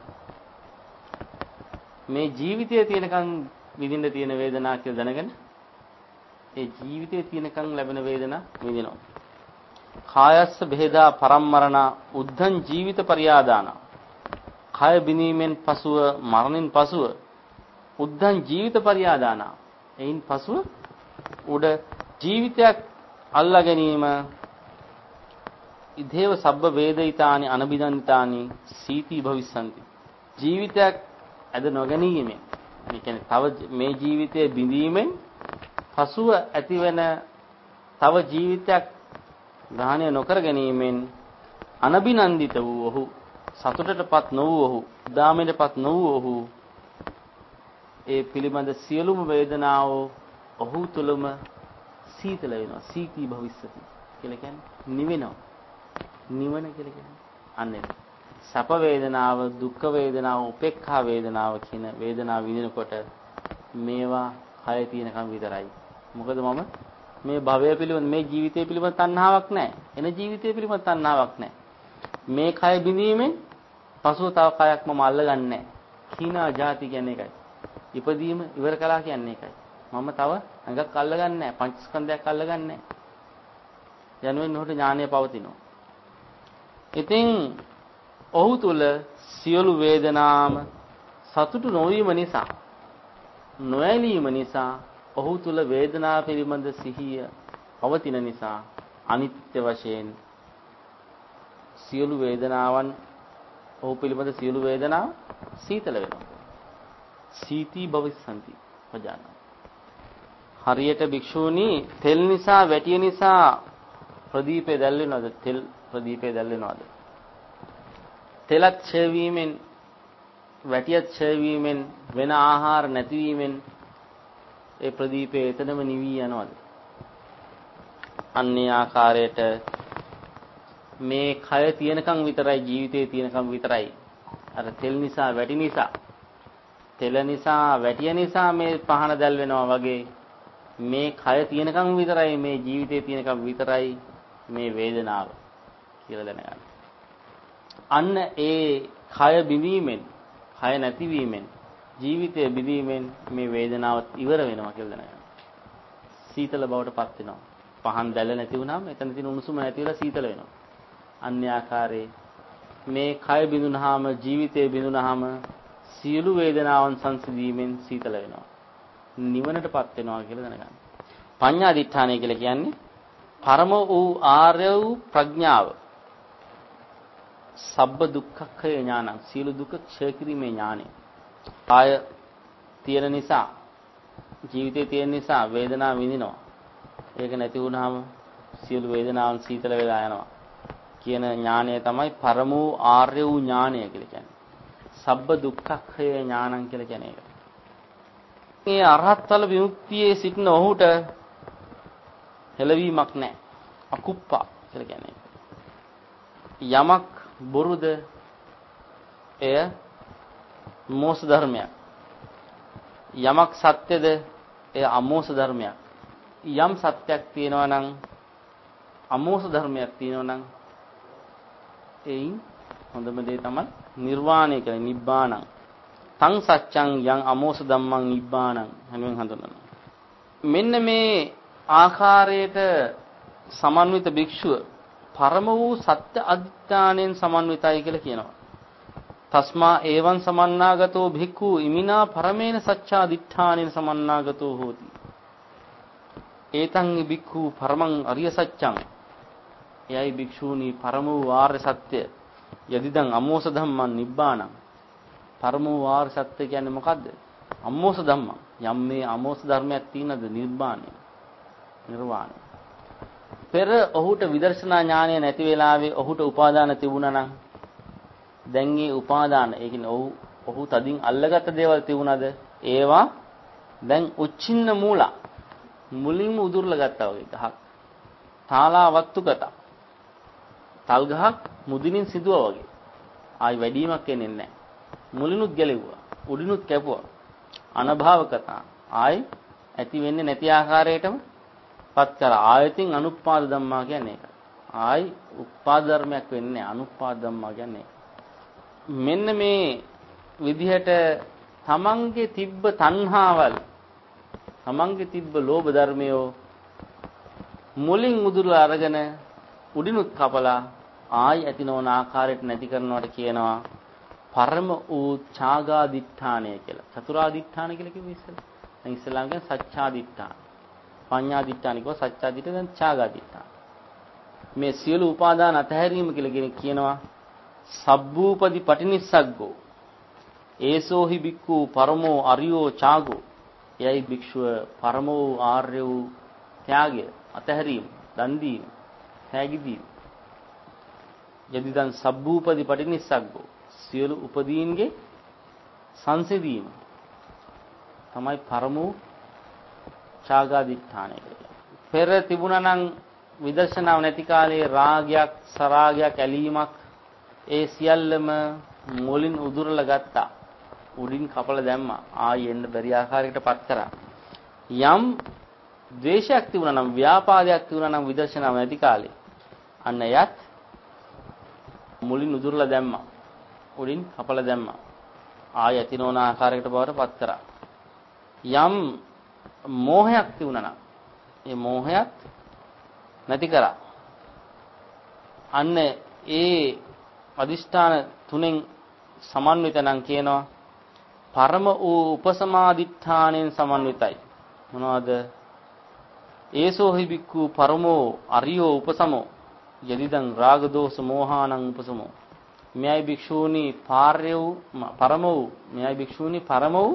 මේ ජීවිතයේ තියෙනකම් විඳින්න තියෙන වේදනාව කියලා දැනගෙන ඒ ජීවිතයේ තියෙනකම් ලැබෙන වේදනාව විඳිනවා. කායස්ස බෙහෙදා පරම්මරණ උද්ධං ජීවිත පරියාදාන. කාය බිනීමෙන් පසුව මරණින් පසුව උද්ධං ජීවිත පරියාදාන. එයින් පසුව උඩ ජීවිතයක් අල්ලා ගැනීම ඉදේව සබ්බ වේදිතානි අනබිනන්දිතානි සීති භවිස්සanti. ජීවිතයක් ඇද නොගැනීමෙන් මේ කියන්නේ තව මේ ජීවිතයේ බිඳීමෙන් පසුව ඇතිවෙන තව ජීවිතයක් ග්‍රහණය නොකර ගැනීමෙන් අනබිනන්දිත වූ ඔහු සතුටටපත් නොවූ ඔහු උදාමයටපත් නොවූ ඔහු ඒ පිළිබඳ සියලුම වේදනාව ඔහු තුළම සීතල වෙනවා. සීති භවිස්සති කියලා කියන්නේ නිවෙනවා. නිවන කියලා කියන්නේ අන්නේ සැප වේදනාව දුක් වේදනාව උපේක්ඛා වේදනාව කියන වේදනාව විඳිනකොට මේවා කය තියෙනකම් විතරයි. මොකද මම මේ භවය පිළිබඳ මේ ජීවිතය පිළිබඳ තණ්හාවක් නැහැ. එන ජීවිතය පිළිබඳ තණ්හාවක් නැහැ. මේ කය බිඳීමෙන් පසුව තව කයක් මම අල්ලගන්නේ නැහැ. කීනා ಜಾති කියන්නේ ඒකයි. ඉපදීම ඉවර කළා කියන්නේ ඒකයි. මම තව අඟක් අල්ලගන්නේ නැහැ. පංචස්කන්ධයක් අල්ලගන්නේ නැහැ. යනුවෙන් උහුට ඥානය පවතිනවා. ඉතින් ඔහු තුල සියලු වේදනාම සතුටු නොවීම නිසා නොඇලීම නිසා ඔහු තුල වේදනාව පිළිබඳ සිහිය පවතින නිසා අනිත්‍ය වශයෙන් සියලු වේදනාවන් ඔහු පිළිබඳ සියලු වේදනා සීතල වෙනවා. සීති භවිස්සanti පජාන. හරියට භික්ෂූනි තෙල් නිසා වැටිය නිසා ප්‍රදීපේ දැල් වෙනවද? තෙල් ප්‍රදීපේ දැල් වෙනවද? තෙලත් ඡය වීමෙන් වැටියත් ඡය වීමෙන් වෙන ආහාර නැතිවීමෙන් ඒ ප්‍රදීපේ එතනම නිවි යනවාද? අන්නේ ආකාරයට මේ කය තියෙනකන් විතරයි ජීවිතේ තියෙනකන් විතරයි අර තෙල් නිසා වැටි නිසා තෙල නිසා වැටිය නිසා මේ පහන දැල් වෙනවා වගේ මේ කය තියෙනකන් විතරයි මේ ජීවිතේ තියෙනකන් විතරයි මේ වේදනාව කියලා දැනගන්න. අන්න ඒ කය බිඳීමෙන්, කය නැතිවීමෙන්, ජීවිතය බිඳීමෙන් මේ වේදනාව ඉවර වෙනවා කියලා දැනගන්න. සීතල බවට පත් වෙනවා. පහන් දැල නැති වුණාම එතන තියෙන උණුසුම නැති වෙලා සීතල වෙනවා. අන්‍ය ආකාරයේ මේ කය බිඳුනහම, ජීවිතය බිඳුනහම සියලු වේදනාවන් සංසිඳීමෙන් සීතල වෙනවා. නිවනටපත් වෙනවා කියලා දැනගන්න. පඤ්ඤා දිඨානය කියලා කියන්නේ පරම වූ ආර්ය වූ ප්‍රඥාව. සබ්බ දුක්ඛක්ඛය ඥානං, සියලු දුක ක්ෂය කිරීමේ ඥානය. ආය තියෙන නිසා, ජීවිතේ තියෙන නිසා වේදනාව විඳිනවා. ඒක නැති වුනහම සියලු වේදනාවන් සීතල වෙලා යනවා කියන ඥානය තමයි පරම වූ ආර්ය වූ ඥානය කියලා කියන්නේ. සබ්බ දුක්ඛක්ඛය ඥානං කියලා කියන්නේ ඒක. මේ අරහත්ඵල විමුක්තියේ සිටින ඔහුට හෙළවීමක් නැහැ. අකුප්පා කියලා කියන්නේ. යමක් බොරුද එය මෝස ධර්මයක්. යමක් සත්‍යද එය අමෝස ධර්මයක්. යම් සත්‍යක් තියෙනවා නම් අමෝස ධර්මයක් තියෙනවා නම් එයින් හොඳම දේ තමයි නිර්වාණය කියන්නේ නිබ්බාණං. තං සච්ඡං යං අමෝස ධම්මං නිබ්බාණං හැනුවෙන් හඳුන්වනවා. මෙන්න මේ ආකාරයට සමන්විත භික්ෂුව පරම වූ සත්‍ය අධිඨාණයෙන් සමන්විතයි කියලා කියනවා. තස්මා ඒවං සමන්නාගතෝ භික්ඛු ඉමිනා පරමේන සච්ඡාදිඨාණයෙන් සමන්නාගතෝ හෝති. ඒතං භික්ඛු පරමං අරිය සත්‍යං. එයයි භික්ෂූනි පරම වූ ආර්ය සත්‍ය යදිදං අමෝස ධම්මං නිබ්බාණං. පරම වූ ආර්ය සත්‍ය කියන්නේ මොකද්ද? අමෝස ධම්මං. යම් මේ අමෝස ධර්මයක් තියෙනද නිර්වාණය. නිර්වාණය. පෙර ඔහුට විදර්ශනා ඥානය නැති වෙලාවේ ඔහුට උපාදාන තිබුණා නම් දැන් මේ උපාදාන ඒ කියන්නේ ඔහු ඔහු තදින් අල්ලගත්ත දේවල් තිබුණාද ඒවා දැන් උච්චින්න මූලා මුලින්ම උදුරලා ගත්තා වගේ ගහක් තාලාවත්තුගත තල් ගහක් මුදිනින් සිදුවා වගේ ආයි වැඩිමක් එන්නේ නැහැ මුලිනුත් ගැලෙව්වා උඩිනුත් කැපුවා අනභාවකතා ආයි ඇති වෙන්නේ නැති ආකාරයටම පත් කරා ආයතින් අනුප්පාද ධම්මා කියන්නේ ඒක. ආයි උපාද ධර්මයක් වෙන්නේ නැහැ අනුප්පාද ධම්මා කියන්නේ. මෙන්න මේ විදිහට තමන්ගේ තිබ්බ තණ්හාවල් තමන්ගේ තිබ්බ ලෝභ ධර්මයෝ මුලින් උදුරලා අරගෙන උඩිනුත් කපලා ආයි ඇති නොවන ආකාරයට නැති කරනවට කියනවා පරම ඌ ඡාගාදිඨානය කියලා. චතුරාදිඨාන කියලා කිව්වේ ඉස්සෙල්ලා. දැන් ඉස්සෙල්ලාම කියන්නේ සච්ඡාදිඨාන. පඤ්ඤාදිඨානිකව සත්‍යාදිඨ දැන් ඡාගාදිඨාන. මේ සියලු උපාදාන අතහැරීම කියලා කියනවා සබ්බූපදි පටිනිස්සග්ගෝ ඒසෝහි බික්ඛු පරමෝ අරියෝ ඡාගෝ. එයයි භික්ෂුව පරමෝ ආර්ය වූ ත්‍යාගය අතහැරීම දන් දීම ත්‍යාගී දීම. යදිදන් සබ්බූපදි පටිනිස්සග්ගෝ සියලු උපදීන්ගේ සංසිඳීම තමයි පරමෝ ඡාගාදිඨානය කියලා. පෙර තිබුණා නම් විදර්ශනාව නැති කාලේ රාගයක් සරාගයක් ඇලීමක් ඒ සියල්ලම මුලින් උදුරලා ගත්තා. උඩින් කපලා දැම්මා. ආයෙ එන්න බැරි ආකාරයකට පත් කරා. යම් ද්වේෂයක් තිබුණා නම් ව්‍යාපාදයක් තිබුණා නම් විදර්ශනාව නැති කාලේ අන්න යත් මුලින් උදුරලා දැම්මා. උඩින් කපලා දැම්මා. ආයෙ ඇති නොවන ආකාරයකට බවට පත් කරා. යම් මෝහයක් තිබුණා නම් ඒ මෝහයත් නැති කරා. අන්න ඒ අදිෂ්ඨාන තුනෙන් සමන්විත නම් කියනවා පරම වූ උපසමාදිඨාණයෙන් සමන්විතයි. මොනවද? ඒසෝහි බික්ඛු පරමෝ අරියෝ උපසමෝ යදිදං රාග දෝෂ මෝහානං උපසමෝ. මෙයයි භික්ෂූනි පාර්ය වූ පරම වූ මෙයයි භික්ෂූනි පරම වූ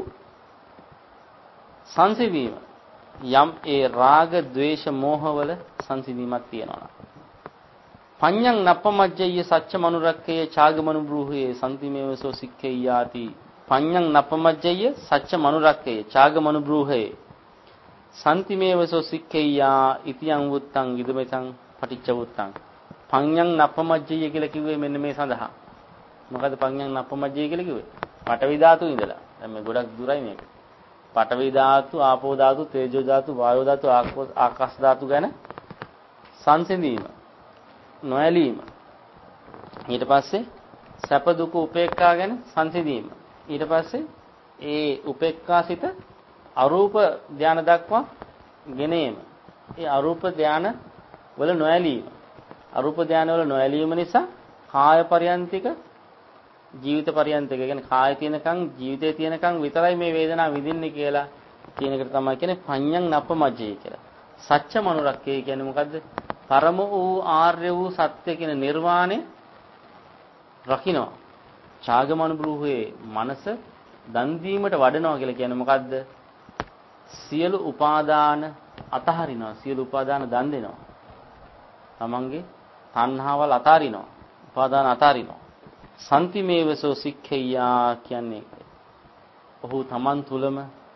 සංසිඳීම. යම් ඒ රාග ద్వේෂ මෝහ වල සංසිඳීමක් තියෙනවා. පඤ්ඤං නප්පමජ්ජය සච්ච මනුරක්කේ ඡාගමනුබ්‍රූහේ සම්තිමේවසෝ සික්ඛේයාති. පඤ්ඤං නප්පමජ්ජය සච්ච මනුරක්කේ ඡාගමනුබ්‍රූහේ සම්තිමේවසෝ සික්ඛේයා ඉතියං වුත්තං ඉදමෙතං පටිච්ච වුත්තං. පඤ්ඤං නප්පමජ්ජය කියලා කිව්වේ මෙන්න මේ සඳහා. මොකද පඤ්ඤං නප්පමජ්ජය කියලා කිව්වේ? පඨවි ධාතු ඉඳලා. දැන් මේ ගොඩක් දුරයි මේක. පඨවි ධාතු, ආපෝ ධාතු, තේජෝ ධාතු, වායෝ ධාතු, ආකාශ ධාතු ගැන සංසිඳීම. නොඇලීම. ඊට පස්සේ සැප දුක උපේක්ඛා ගැන සංසිඳීම. ඊට පස්සේ ඒ උපේක්ඛාසිත අරූප ධානය දක්වා ගෙනීම. ඒ අරූප ධානය වල නොඇලීම. අරූප ධානය වල නොඇලීම නිසා කාය පරියන්තික ජීවිත පරියන්තික කියන්නේ කාය තියෙනකන් ජීවිතේ තියෙනකන් විතරයි මේ වේදනාව විඳින්නේ කියලා කියන එකට තමයි කියන්නේ පඤ්ඤං නප්පමජ්ජේ කියලා. සත්‍ය මනුරක්කේ කියන්නේ මොකද්ද? පරම වූ ආර්ය වූ සත්‍ය කියන නිර්වාණය රකින්න. ඡාගමනුබ්‍රූහේ මනස දන් දීමට වඩනවා කියලා කියන්නේ මොකද්ද? සියලු උපාදාන අතහරිනවා. සියලු උපාදාන දන් දෙනවා. තමන්ගේ තණ්හාවල් අතාරිනවා. උපාදාන අතාරිනවා. සම්තිමේවසෝ සික්ඛෙය්‍යා කියන්නේ ඔහු තමන් තුලම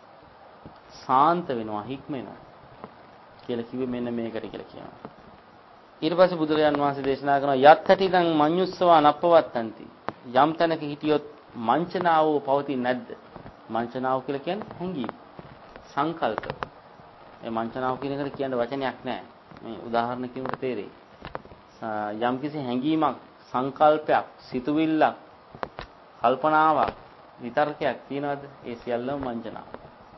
සාන්ත වෙනවා, හික්මෙනවා කියලා කිව්වේ මෙන්න මේකට කියලා කියනවා. ඊට පස්සේ බුදුරජාන් වහන්සේ දේශනා කරනවා යත්තටිදං මඤ්ඤුස්සවා නප්පවත්තන්ති. යම් තැනක හිටියොත් මංචනාව පවතින්නේ නැද්ද? මංචනාව කියලා කියන්නේ හැඟීම්, සංකල්ප. ඒ මංචනාව කියන එකට කියන්න වචනයක් නැහැ. මේ උදාහරණ කිනුට තේරෙයි. යම් කිසි හැඟීමක්, සංකල්පයක්, සිතුවිල්ලක්, කල්පනාවක්, විතර්කයක් තියනවාද? ඒ සියල්ලම මංචනාව.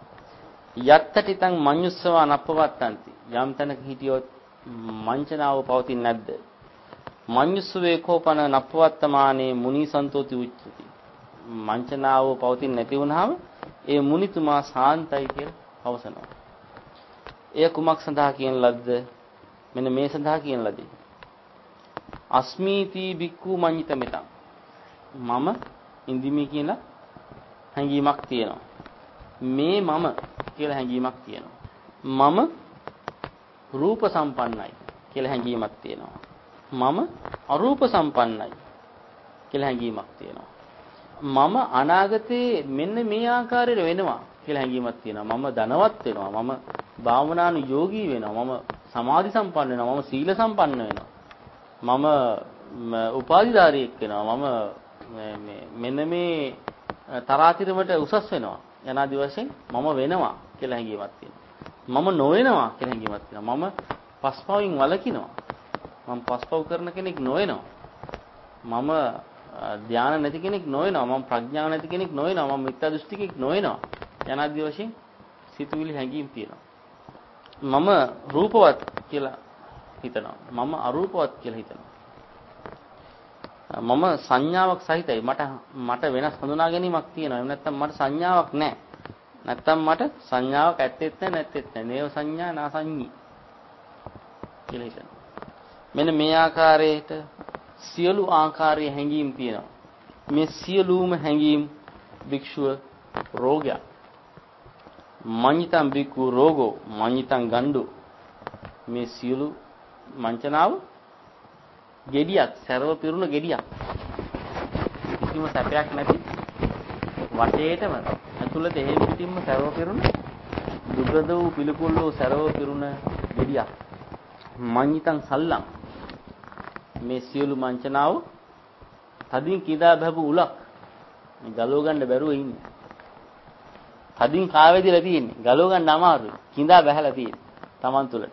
යත්තටිතං මඤ්ඤුස්සවා නප්පවත්තන්ති. යම් තැනක හිටියොත් මංචනාව පවතින්නේ නැද්ද? මඤ්ඤුස්ස වේකෝපන නප්පවත්තමානේ මුනි සන්තෝති උච්චති. මංචනාව පවතින්නේ නැති වුනහම ඒ මුනිතුමා සාන්තයි කියලා අවසනවා. එය කුමක් සඳහා කියන ලද්ද? මෙන්න මේ සඳහා කියන ලදී. අස්මීති බික්ඛු මඤ්ඤිත මෙතං. මම ඉන්දිමි කියලා හැඟීමක් තියෙනවා. මේ මම කියලා හැඟීමක් තියෙනවා. මම රූප සම්පන්නයි කියලා හැඟීමක් තියෙනවා. මම අරූප සම්පන්නයි කියලා හැඟීමක් තියෙනවා. මම අනාගතේ මෙන්න මේ ආකාරයට වෙනවා කියලා හැඟීමක් තියෙනවා. මම ධනවත් වෙනවා. මම භාවනානුයෝගී වෙනවා. මම සමාධි සම්පන්න වෙනවා. මම සීල සම්පන්න වෙනවා. මම උපාධිධාරියෙක් වෙනවා. මම මේ මෙන්න මේ තරාතිරමට උසස් වෙනවා. යනාදි වශයෙන් මම වෙනවා කියලා හැඟීමක් තියෙනවා. මම නොවෙනවා කියලා හැඟීමක් තියෙනවා. මම පස්පවින් වළකිනවා. මම පස්පව කරන කෙනෙක් නොවෙනවා. මම ධානය නැති කෙනෙක් නොවෙනවා. මම ප්‍රඥාව නැති කෙනෙක් නොවෙනවා. මම මිත්‍යා දෘෂ්ටිකෙක් නොවෙනවා. යනාදි වශයෙන් සිතුවිලි හැඟීම් තියෙනවා. මම රූපවත් කියලා හිතනවා. මම අරූපවත් කියලා හිතනවා. මම සංඥාවක් සහිතයි. මට මට වෙනස් හඳුනා ගැනීමක් තියෙනවා. එහෙම නැත්නම් මට සංඥාවක් නැහැ. නැත්නම් මට සංඥාවක් ඇත්තෙත් නැහැ නැත්තෙත් නැහැ. නේව සංඥා නා සංඤී කියලා හිතනවා. මෙන්න මේ ආකාරයට සියලු ආකාරයේ හැඟීම් තියෙනවා. මේ සියලුම හැඟීම් භික්ෂුව රෝගයක්. මඤ්ඤිතං භික්ඛු රෝගෝ මඤ්ඤිතං ගණ්ඩු. මේ සියලු මංචනාව ගෙඩියක්, සරව පිරුණ ගෙඩියක්. කිසිම සැපයක් නැති වටේටම ඇතුළත එහෙම් පිටින්ම සරව පිරුණ දුගද වූ පිළිකුල් වූ සරව පිරුණ ගෙඩියක්. මඤ්ඤිතං සල්ලං. මේ සියලු මංචනාව තදින් කිදා බහපු උලක්. මේ ගලව ගන්න බැරුව ඉන්නේ. තදින් කාවැදිලා තියෙන්නේ. ගලව ගන්න අමාරුයි. කිඳා බහැලා තියෙන්නේ Taman තුලට.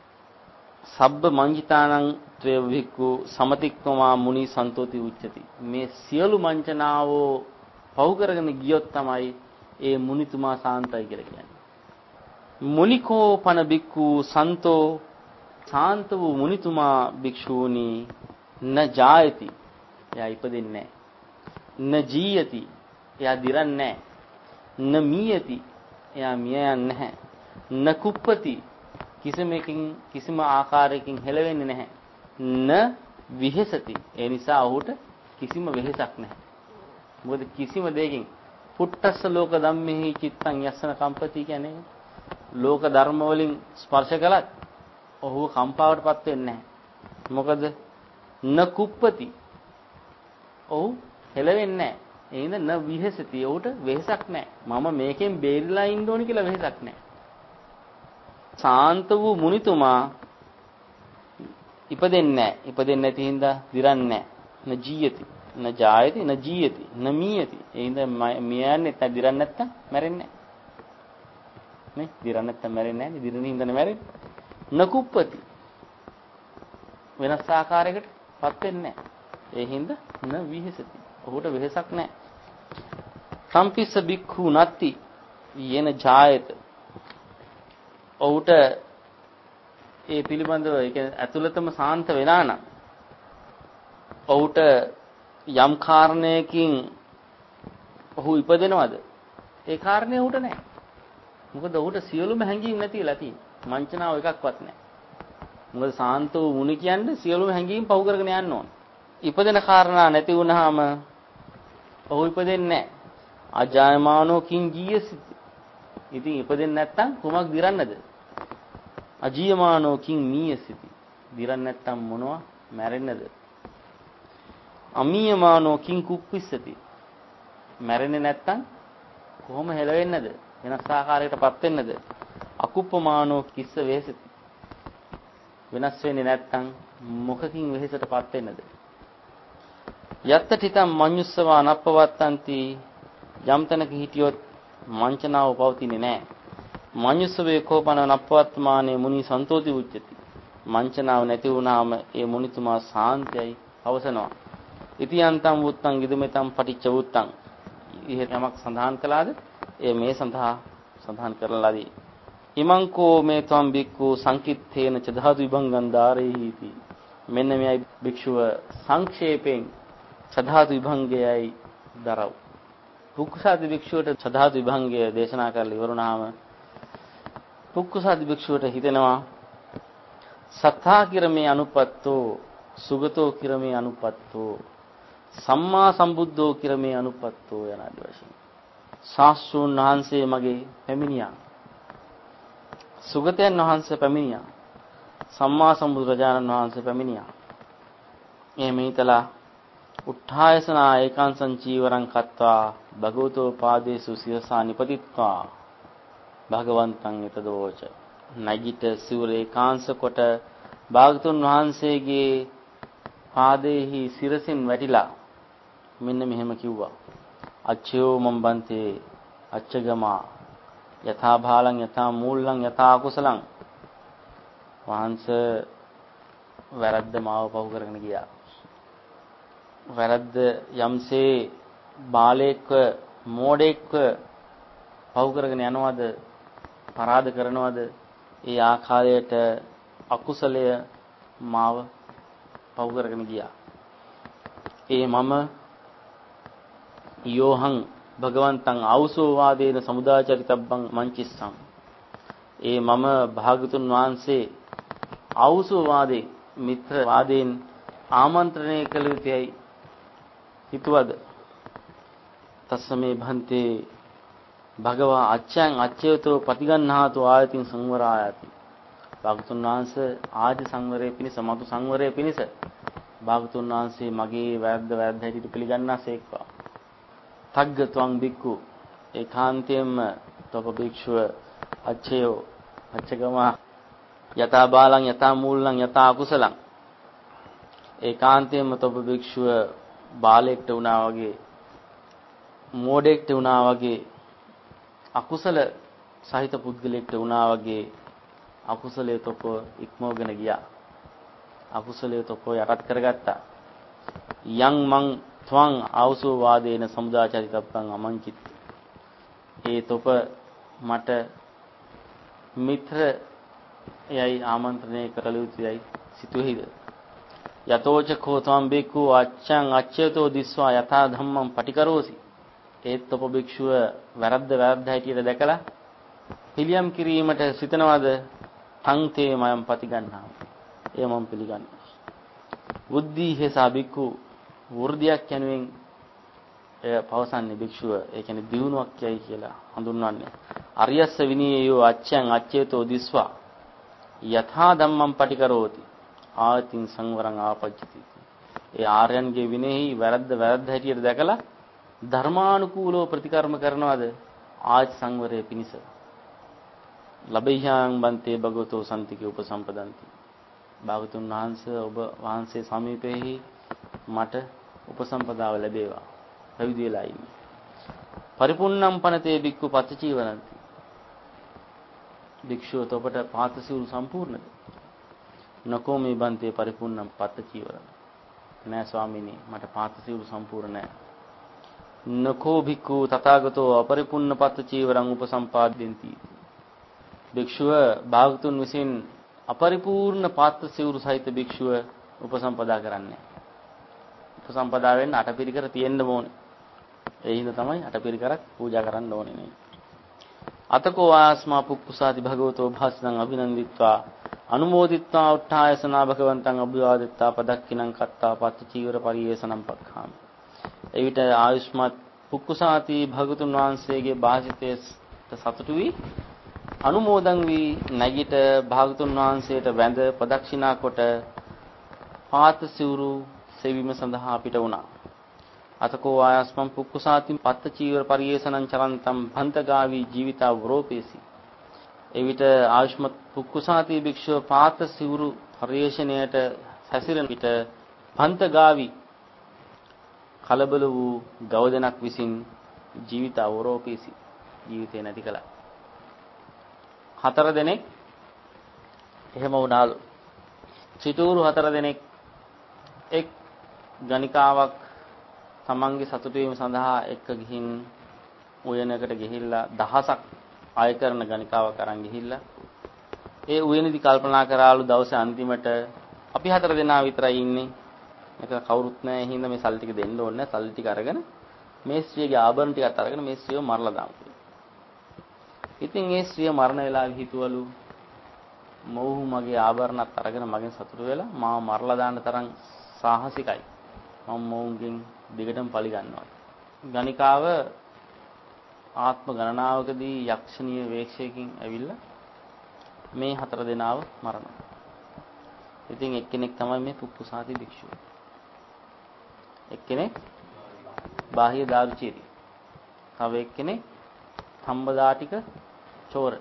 සබ්බ මංජිතානං ත්‍රේ වික්ඛු සමතික්කමා මුනි සන්තෝති උච්චති. මේ සියලු මංචනාවෝ පව් කරගෙන ගියොත් තමයි ඒ මුනිතුමා සාන්තයි කියලා කියන්නේ. මුනිකෝ පන බික්ඛු සන්තෝ සාන්ත වූ මුනිතුමා භික්ෂූනි න ජායති. එයා ඉපදෙන්නේ නැහැ. න ජීයති. එයා දිරන්නේ නැහැ. න මීයති. එයා මිය යන්නේ නැහැ. න කුප්පති. කිසිමකින් කිසිම ආකාරයකින් හෙලවෙන්නේ නැහැ. න විහෙසති. ඒ නිසා ඔහුට කිසිම වෙහෙසක් නැහැ. මොකද කිසිම දෙයකින් පුට්ටස්ස ලෝක ධම්මෙහි චිත්තං යස්සන කම්පති කියන්නේ ලෝක ධර්ම වලින් ස්පර්ශ කළත් ඔහු කම්පාවටපත් වෙන්නේ නැහැ. මොකද න කුප්පති. ඔහු හෙලවෙන්නේ නැහැ. ඒ හින්දා න විහෙසති. ඔහුට වෙහෙසක් නැහැ. මම මේකෙන් බේරිලා ඉන්න ඕනි කියලා වෙහෙසක් නැහැ. සාන්ත වූ මුනිතුමා ඉපදෙන්නේ නැහැ. ඉපදෙන්නේ නැති හින්දා දිරන්නේ නැහැ. න ජීයති. න ජායති න ජීයති. න මීයති. ඒ හින්දා මියන්නේ නැත්නම් දිරන්නේ නැත්නම් මැරෙන්නේ නැහැ. නේ? දිරන්නේ නැත්නම් මැරෙන්නේ නැහැ. දිරන හින්දානේ මැරෙන්නේ. න කුප්පති. වෙනස් ආකාරයකට පත් වෙන්නේ නැහැ. ඒ හින්දා න විහෙසති. ඔහුට වෙහසක් නැහැ. සම්පිස්ස බික්ඛු නත්ති යේන ජායත. ඔහුට ඒ පිළිබඳව ඒ කියන්නේ ඇතුළතම සාන්ත වෙනා නම් ඔහුට යම් කාරණයකින් ඔහු ඉපදෙනවද? ඒ කාරණේ ඔහුට නැහැ. මොකද ඔහුට සියලුම හැඟීම් නැතිලා තියෙන්නේ. මංචනාව එකක්වත් නැහැ. මොකද සාන්ත වූ මුනි කියන්නේ සියලුම හැඟීම් පහු කරගෙන යන්න ඕන. ඉපදෙන කාරණා නැති වුනහම ඔහු ඉපදෙන්නේ නැහැ. අජායමානෝ කිං ජීයසිත. ඉතින් ඉපදෙන්නේ නැත්තම් කුමක් දිරන්නද? අජීයමානෝ කිං මීයසිත. දිරන්නේ නැත්තම් මොනවා මැරෙන්නද? අමීයමානෝ කිං කුප්පිස්සති. මැරෙන්නේ නැත්තම් කොහොම හෙලවෙන්නද? වෙනස් ආකාරයකටපත් වෙන්නද? අකුප්පමානෝ කිස්ස වේසති. වෙනස් වෙන්නේ නැත්තම් මොකකින් වෙහෙසටපත් වෙන්නද? යත්ත තිතම් මඤ්ඤුස්සවා නප්පවත්තන්ති. යම් තැනක හිටියොත් මංචනාව පවතින්නේ නැහැ. මඤ්ඤුස්සවේ කෝපන නප්පවත්තමානේ මුනි සන්තෝති උච්චති. මංචනාව නැති වුණාම ඒ මුනිතුමා සාන්තයයි පවසනවා. ඉතියන්තම් වුත්තං ඉදමෙතම් පටිච්ච වුත්තං. ඉහෙත යමක් සඳහන් කළාද? ඒ මේ සඳහා සඳහන් කරලාදී. ඉමංකෝ මේ තම් බික්ඛු සංකිට්ඨේන ච ධාතු විභංගං ධාරේහිති. මෙන්න මෙයි භික්ෂුව සංක්ෂේපයෙන් සධාතු විභංගයයි දරව. පුක්කුසාති භික්ෂුවට සධාතු විභංගය දේශනා කරලා ඉවරුණාම පුක්කුසාති භික්ෂුවට හිතෙනවා සත්තා කිරමේ අනුපත්තෝ සුගතෝ කිරමේ අනුපත්තෝ සම්මා සම්බුද්ධෝ කිරමේ අනුපත්තෝ යන ආදී වශයෙන් ශාස්ත්‍රූන් වහන්සේ මගේ පැමිණියා. සුගතයන් වහන්සේ පැමිණියා. සම්මා සම්බුදුරජාණන් වහන්සේ පැමිණියා. එහෙම හිතලා උත්ථායසනා ඒකාංසං චීවරං කତ୍වා භගවතෝ පාදේසු සිරසා නිපතිත්වා භගවන්තං යතදෝච. නැගිට සිවුර ඒකාංශ කොට භාගතුන් වහන්සේගේ පාදේහි සිරසින් වැටිලා මෙන්න මෙහෙම කිව්වා. අච්චයෝ මම්බන්තේ අච්චගමා යථා භාලං යථා මූලං යථා කුසලං. වහන්සේ වැරද්ද මාව පහු කරගෙන ගියා. වැරද්ද යම්සේ බාලයෙක්ව මෝඩෙක්ව පහු කරගෙන යනවද පරාද කරනවද ඒ ආකාරයට අකුසලය මාව පහු කරගෙන ගියා. ඒ මම යෝහං භගවන්තං ආවුසෝ වාදේන සමුදාචරිතබ්බං මංචිස්සං. ඒ මම භාගතුන් වහන්සේ ආවුසෝ වාදේ මිත්‍ර වාදයෙන් ආමන්ත්‍රණය කළ යුතුයි හිතුවද? තස්සමේ භන්තේ භගවා අච්ඡං අච්ඡයතෝ පටිගන්හාතු ආයතින් සංවරායති. භාගතුන් වහන්සේ ආදි සංවරයේ පිණිස මතු සංවරයේ පිණිස භාගතුන් වහන්සේ මගේ වැරද්ද වැරද්ද හැටියට පිළිගන්නාසේක්වා. තග්ගත්වං බික්ඛු ඒකාන්තයෙන්ම තොප භික්ෂුව අච්ඡයෝ අච්ඡගම යතා බාලං යතා මූලං යතා අකුසලං. ඒකාන්තයෙන්ම තොප භික්ෂුව බාලයෙක්ට වුණා වගේ මෝඩෙක්ට වුණා වගේ අකුසල සහිත පුද්ගලයෙක්ට වුණා වගේ අකුසලයේ තොප ඉක්මවගෙන ගියා. අකුසලයේ තොප යටත් කරගත්තා. යං මං ත්වං ආවසෝ වාදේන සමුදාචරිතබ්බං අමංචිත්. ඒ තොප මට මිත්‍ර යයි ආමන්ත්‍රණය කරල යුතුයයි සිතුවේද? යතෝච කෝතම් බික්ඛු අච්ඡං අච්ඡයතෝ දිස්වා යථා ධම්මං පටිකරෝසි. ඒත් තොප භික්ෂුව වැරද්ද වැරද්ද හැටියට දැකලා පිළියම් කිරීමට සිතනවාද? තංතේ මයම් පටිගන්නා. ඒ මම පිළිගන්නවා. බුද්ධි හේසා බික්ඛු වෘද්ධියක් යනුවෙන් එය පවසන්නේ භික්ෂුව. ඒ කියන්නේ දියුණුවක් යයි කියලා හඳුන්වන්නේ. අරියස්ස විනීයෝ අච්ඡං අච්ඡයතෝ දිස්වා යථා ධම්මං පටිකරෝති. ආතින් සංවරං ආපජ්ජති. ඒ ආර්යයන්ගේ විනයෙහි වැරද්ද වැරද්ද හැටියට දැකලා ධර්මානුකූලව ප්‍රතිකර්ම කරනවාද? ආජ් සංවරයේ පිණිස. ලබෙහ්‍යං බන්තේ භගවතෝ සම්තිකේ උපසම්පදන්ති. භාගතුන් වහන්සේ ඔබ වහන්සේ සමීපෙහි මට උපසම්පදාව ලැබේවා. පැවිදි වෙලා ඉන්නේ. පරිපූර්ණම් පනතේ බික්ඛු පච්චචීවරಂತಿ. භික්ෂුව තොපට පාත සිවුරු සම්පූර්ණද? නකෝ මේ බන්තේ පරිපූර්ණම් පත්ත චීවර. නෑ ස්වාමීනි මට පාත සිවුරු සම්පූර්ණ නෑ. නකෝ භික්ඛු තථාගතෝ අපරිපූර්ණ පත්ත චීවරං උපසම්පාදෙන්ති. භික්ෂුව භාගතුන් විසින් අපරිපූර්ණ පාත සිවුරු සහිත භික්ෂුව උපසම්පදා කරන්නේ. උපසම්පදා වෙන්න අටපිරිකර තියෙන්න ඕනේ. ඒ හින්දා තමයි අටපිරිකරක් පූජා කරන්න ඕනේ නේ. අතකෝ ආස්මා පුක්කුසාති භගවතෝ භාසනං අභිනන්දිත්වා අනුමෝදිත්වා උත්ථායසනා භගවන්තං අභිවාදිත්වා පදක්ඛිනං කත්තා පත්ත චීවර පරියේසනම් පක්ඛාමි. එවිට ආයුෂ්මත් පුක්කුසාති භගතුන් වහන්සේගේ භාෂිතයේ සතුටු වී අනුමෝදන් වී නැගිට භාගතුන් වහන්සේට වැඳ ප්‍රදක්ෂිනා කොට පාත සිවුරු සෙවීම සඳහා පිට වුණා. අතකෝ ආයස්මම් පුක්කුසාති පත්ත චීවර පරියේසනං චරන්තම් භන්තගාවි ජීවිතා වරෝපේසි. එවිට ආයුෂ්මත් පුක්කුසාති භික්ෂුව පාත සිවුරු පරියේෂණයට හැසිරෙන විට භන්තගාවි කලබල වූ ගවදෙනක් විසින් ජීවිතා වරෝපේසි ජීවිතේ නැති කළා. හතර දෙනෙක් එහෙම වුණාලු. සිටුරු හතර දෙනෙක් එක් ගණිකාවක් තමන්ගේ සතුටු වීම සඳහා එක්ක ගිහින් උයනකට ගිහිල්ලා දහසක් ආය කරන ගණිකාවක් අරන් ගිහිල්ලා ඒ උයනේදී කල්පනා කරාලු දවසේ අන්තිමට අපි හතර දෙනා විතරයි ඉන්නේ. මේක කවුරුත් නැහැ. හින්දා මේ සල්ලි ටික දෙන්න ඕනේ. සල්ලි ටික අරගෙන මේ ස්ත්‍රියගේ ආභරණ ටිකත් අරගෙන මේ ස්ත්‍රියව මරලා දාමු. ඉතින් ඒ ස්ත්‍රිය මරණ වෙලාවේ හිතුවලු මොහු මගේ ආභරණත් අරගෙන මගෙන් සතුටු වෙලා මාව මරලා දාන්න තරම් සාහසිකයි. මම මොවුන්ගෙන් දිගටම පලි ගන්නවා. ගණිකාව ආත්ම ගණනාවකදී යක්ෂණීය වේශයකින් ඇවිල්ලා මේ හතර දෙනාව මරනවා. ඉතින් එක්කෙනෙක් තමයි මේ පුක්කුසාති භික්ෂුව. එක්කෙනෙක් බාහ්‍ය දාරුචීරි. තව එක්කෙනෙක් සම්බදාටික චෝර.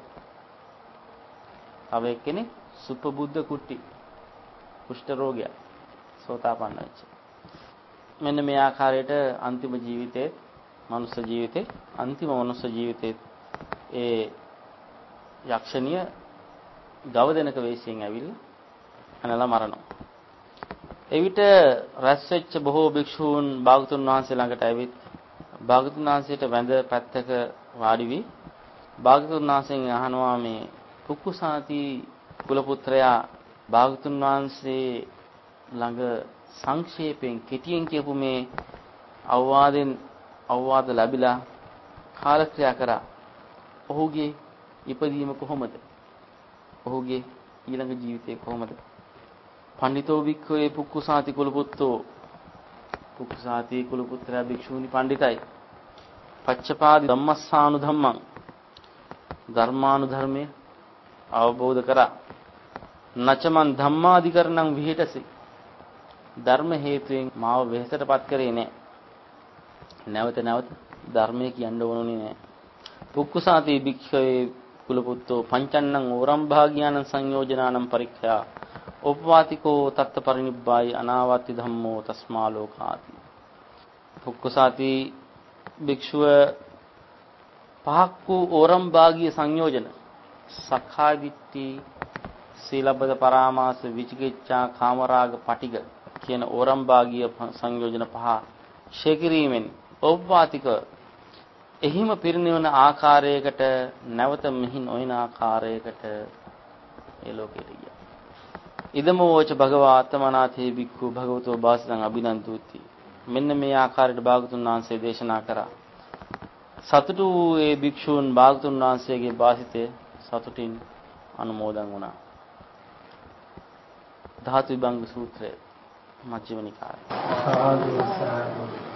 තව එක්කෙනෙක් සුපබුද්ධ කුට්ටි. කුෂ්ඨ රෝගියා. සෝතාපන්න වෙච්ච. මෙන්න මේ ආකාරයට අන්තිම ජීවිතේ මනුෂ්‍ය ජීවිතේ අන්තිම මනුෂ්‍ය ජීවිතේ ඒ යක්ෂණිය ගව දෙනක වේශයෙන් ඇවිල්ලා අනලා මරනවා. එවිට රැස් වෙච්ච බොහෝ භික්ෂූන් භාගතුන් වහන්සේ ළඟට ඇවිත් භාගතුන් වහන්සේට වැඳ පැත්තක වාඩි වී භාගතුන් වහන්සේගෙන් අහනවා මේ පුක්කුසාති කුල පුත්‍රයා භාගතුන් වහන්සේ ළඟ සංක්ෂේපයෙන් කෙටියෙන් කියපු මේ අවවාදෙන් අවවාද ලැබිලා කාලක්‍රියා කරා. ඔහුගේ ඉපදීම කොහොමද? ඔහුගේ ඊළඟ ජීවිතේ කොහොමද? පඬිතෝ වික්ඛවේ පුක්කුසාති කුල පුත්තෝ පුක්කුසාති කුල පුත්‍රයා භික්ෂූනි පඬිතයි. පච්චපාදි ධම්මස්සානු ධම්මං ධර්මානුධර්මයේ අවබෝධ කරා. නචමන් ධම්මාධිකරණං විහෙටසි. ධර්ම හේතුයෙන් මාව වෙහෙසටපත් කරේ නෑ. නැවත නැවත ධර්මයේ කියන්න ඕනුනේ නෑ. පුක්කුසාති භික්ඛවේ කුල පුත්තෝ පංචන්නං ඕරම් භාග්‍යානං සංයෝජනානම් පරික්ඛයා උපවාතිකෝ තත්ත පරිනිබ්බායි අනාවත්ති ධම්මෝ තස්මා ලෝකාති. පුක්කුසාති භික්ෂුව පහක් වූ ඕරම් භාගීය සංයෝජන සක්කාය දිට්ඨි සීලබ්බත පරාමාස විචිකිච්ඡා කාමරාග පටිග කියන ඕරම් භාගීය සංයෝජන පහ ශේකිරීමෙන් උපවාතික එහිම පිරිනිවන ආකාරයකට නැවත මෙහි නොයන ආකාරයකට ඒ ලෝකෙට ගියා. ඉදමෝච භගවා ආත්මනාථේ භික්ඛු භගවතෝ භාසනං අභිනන්දුති. මෙන්න මේ ආකාරයට භාගතුන් වහන්සේ දේශනා කරා. සතුටු වූ ඒ භික්ෂූන් භාගතුන් වහන්සේගේ භාසිතය සතුටින් අනුමෝදන් වුණා. ධාතු විභංග සූත්‍රය මජ්ක්‍ධිම නිකාය.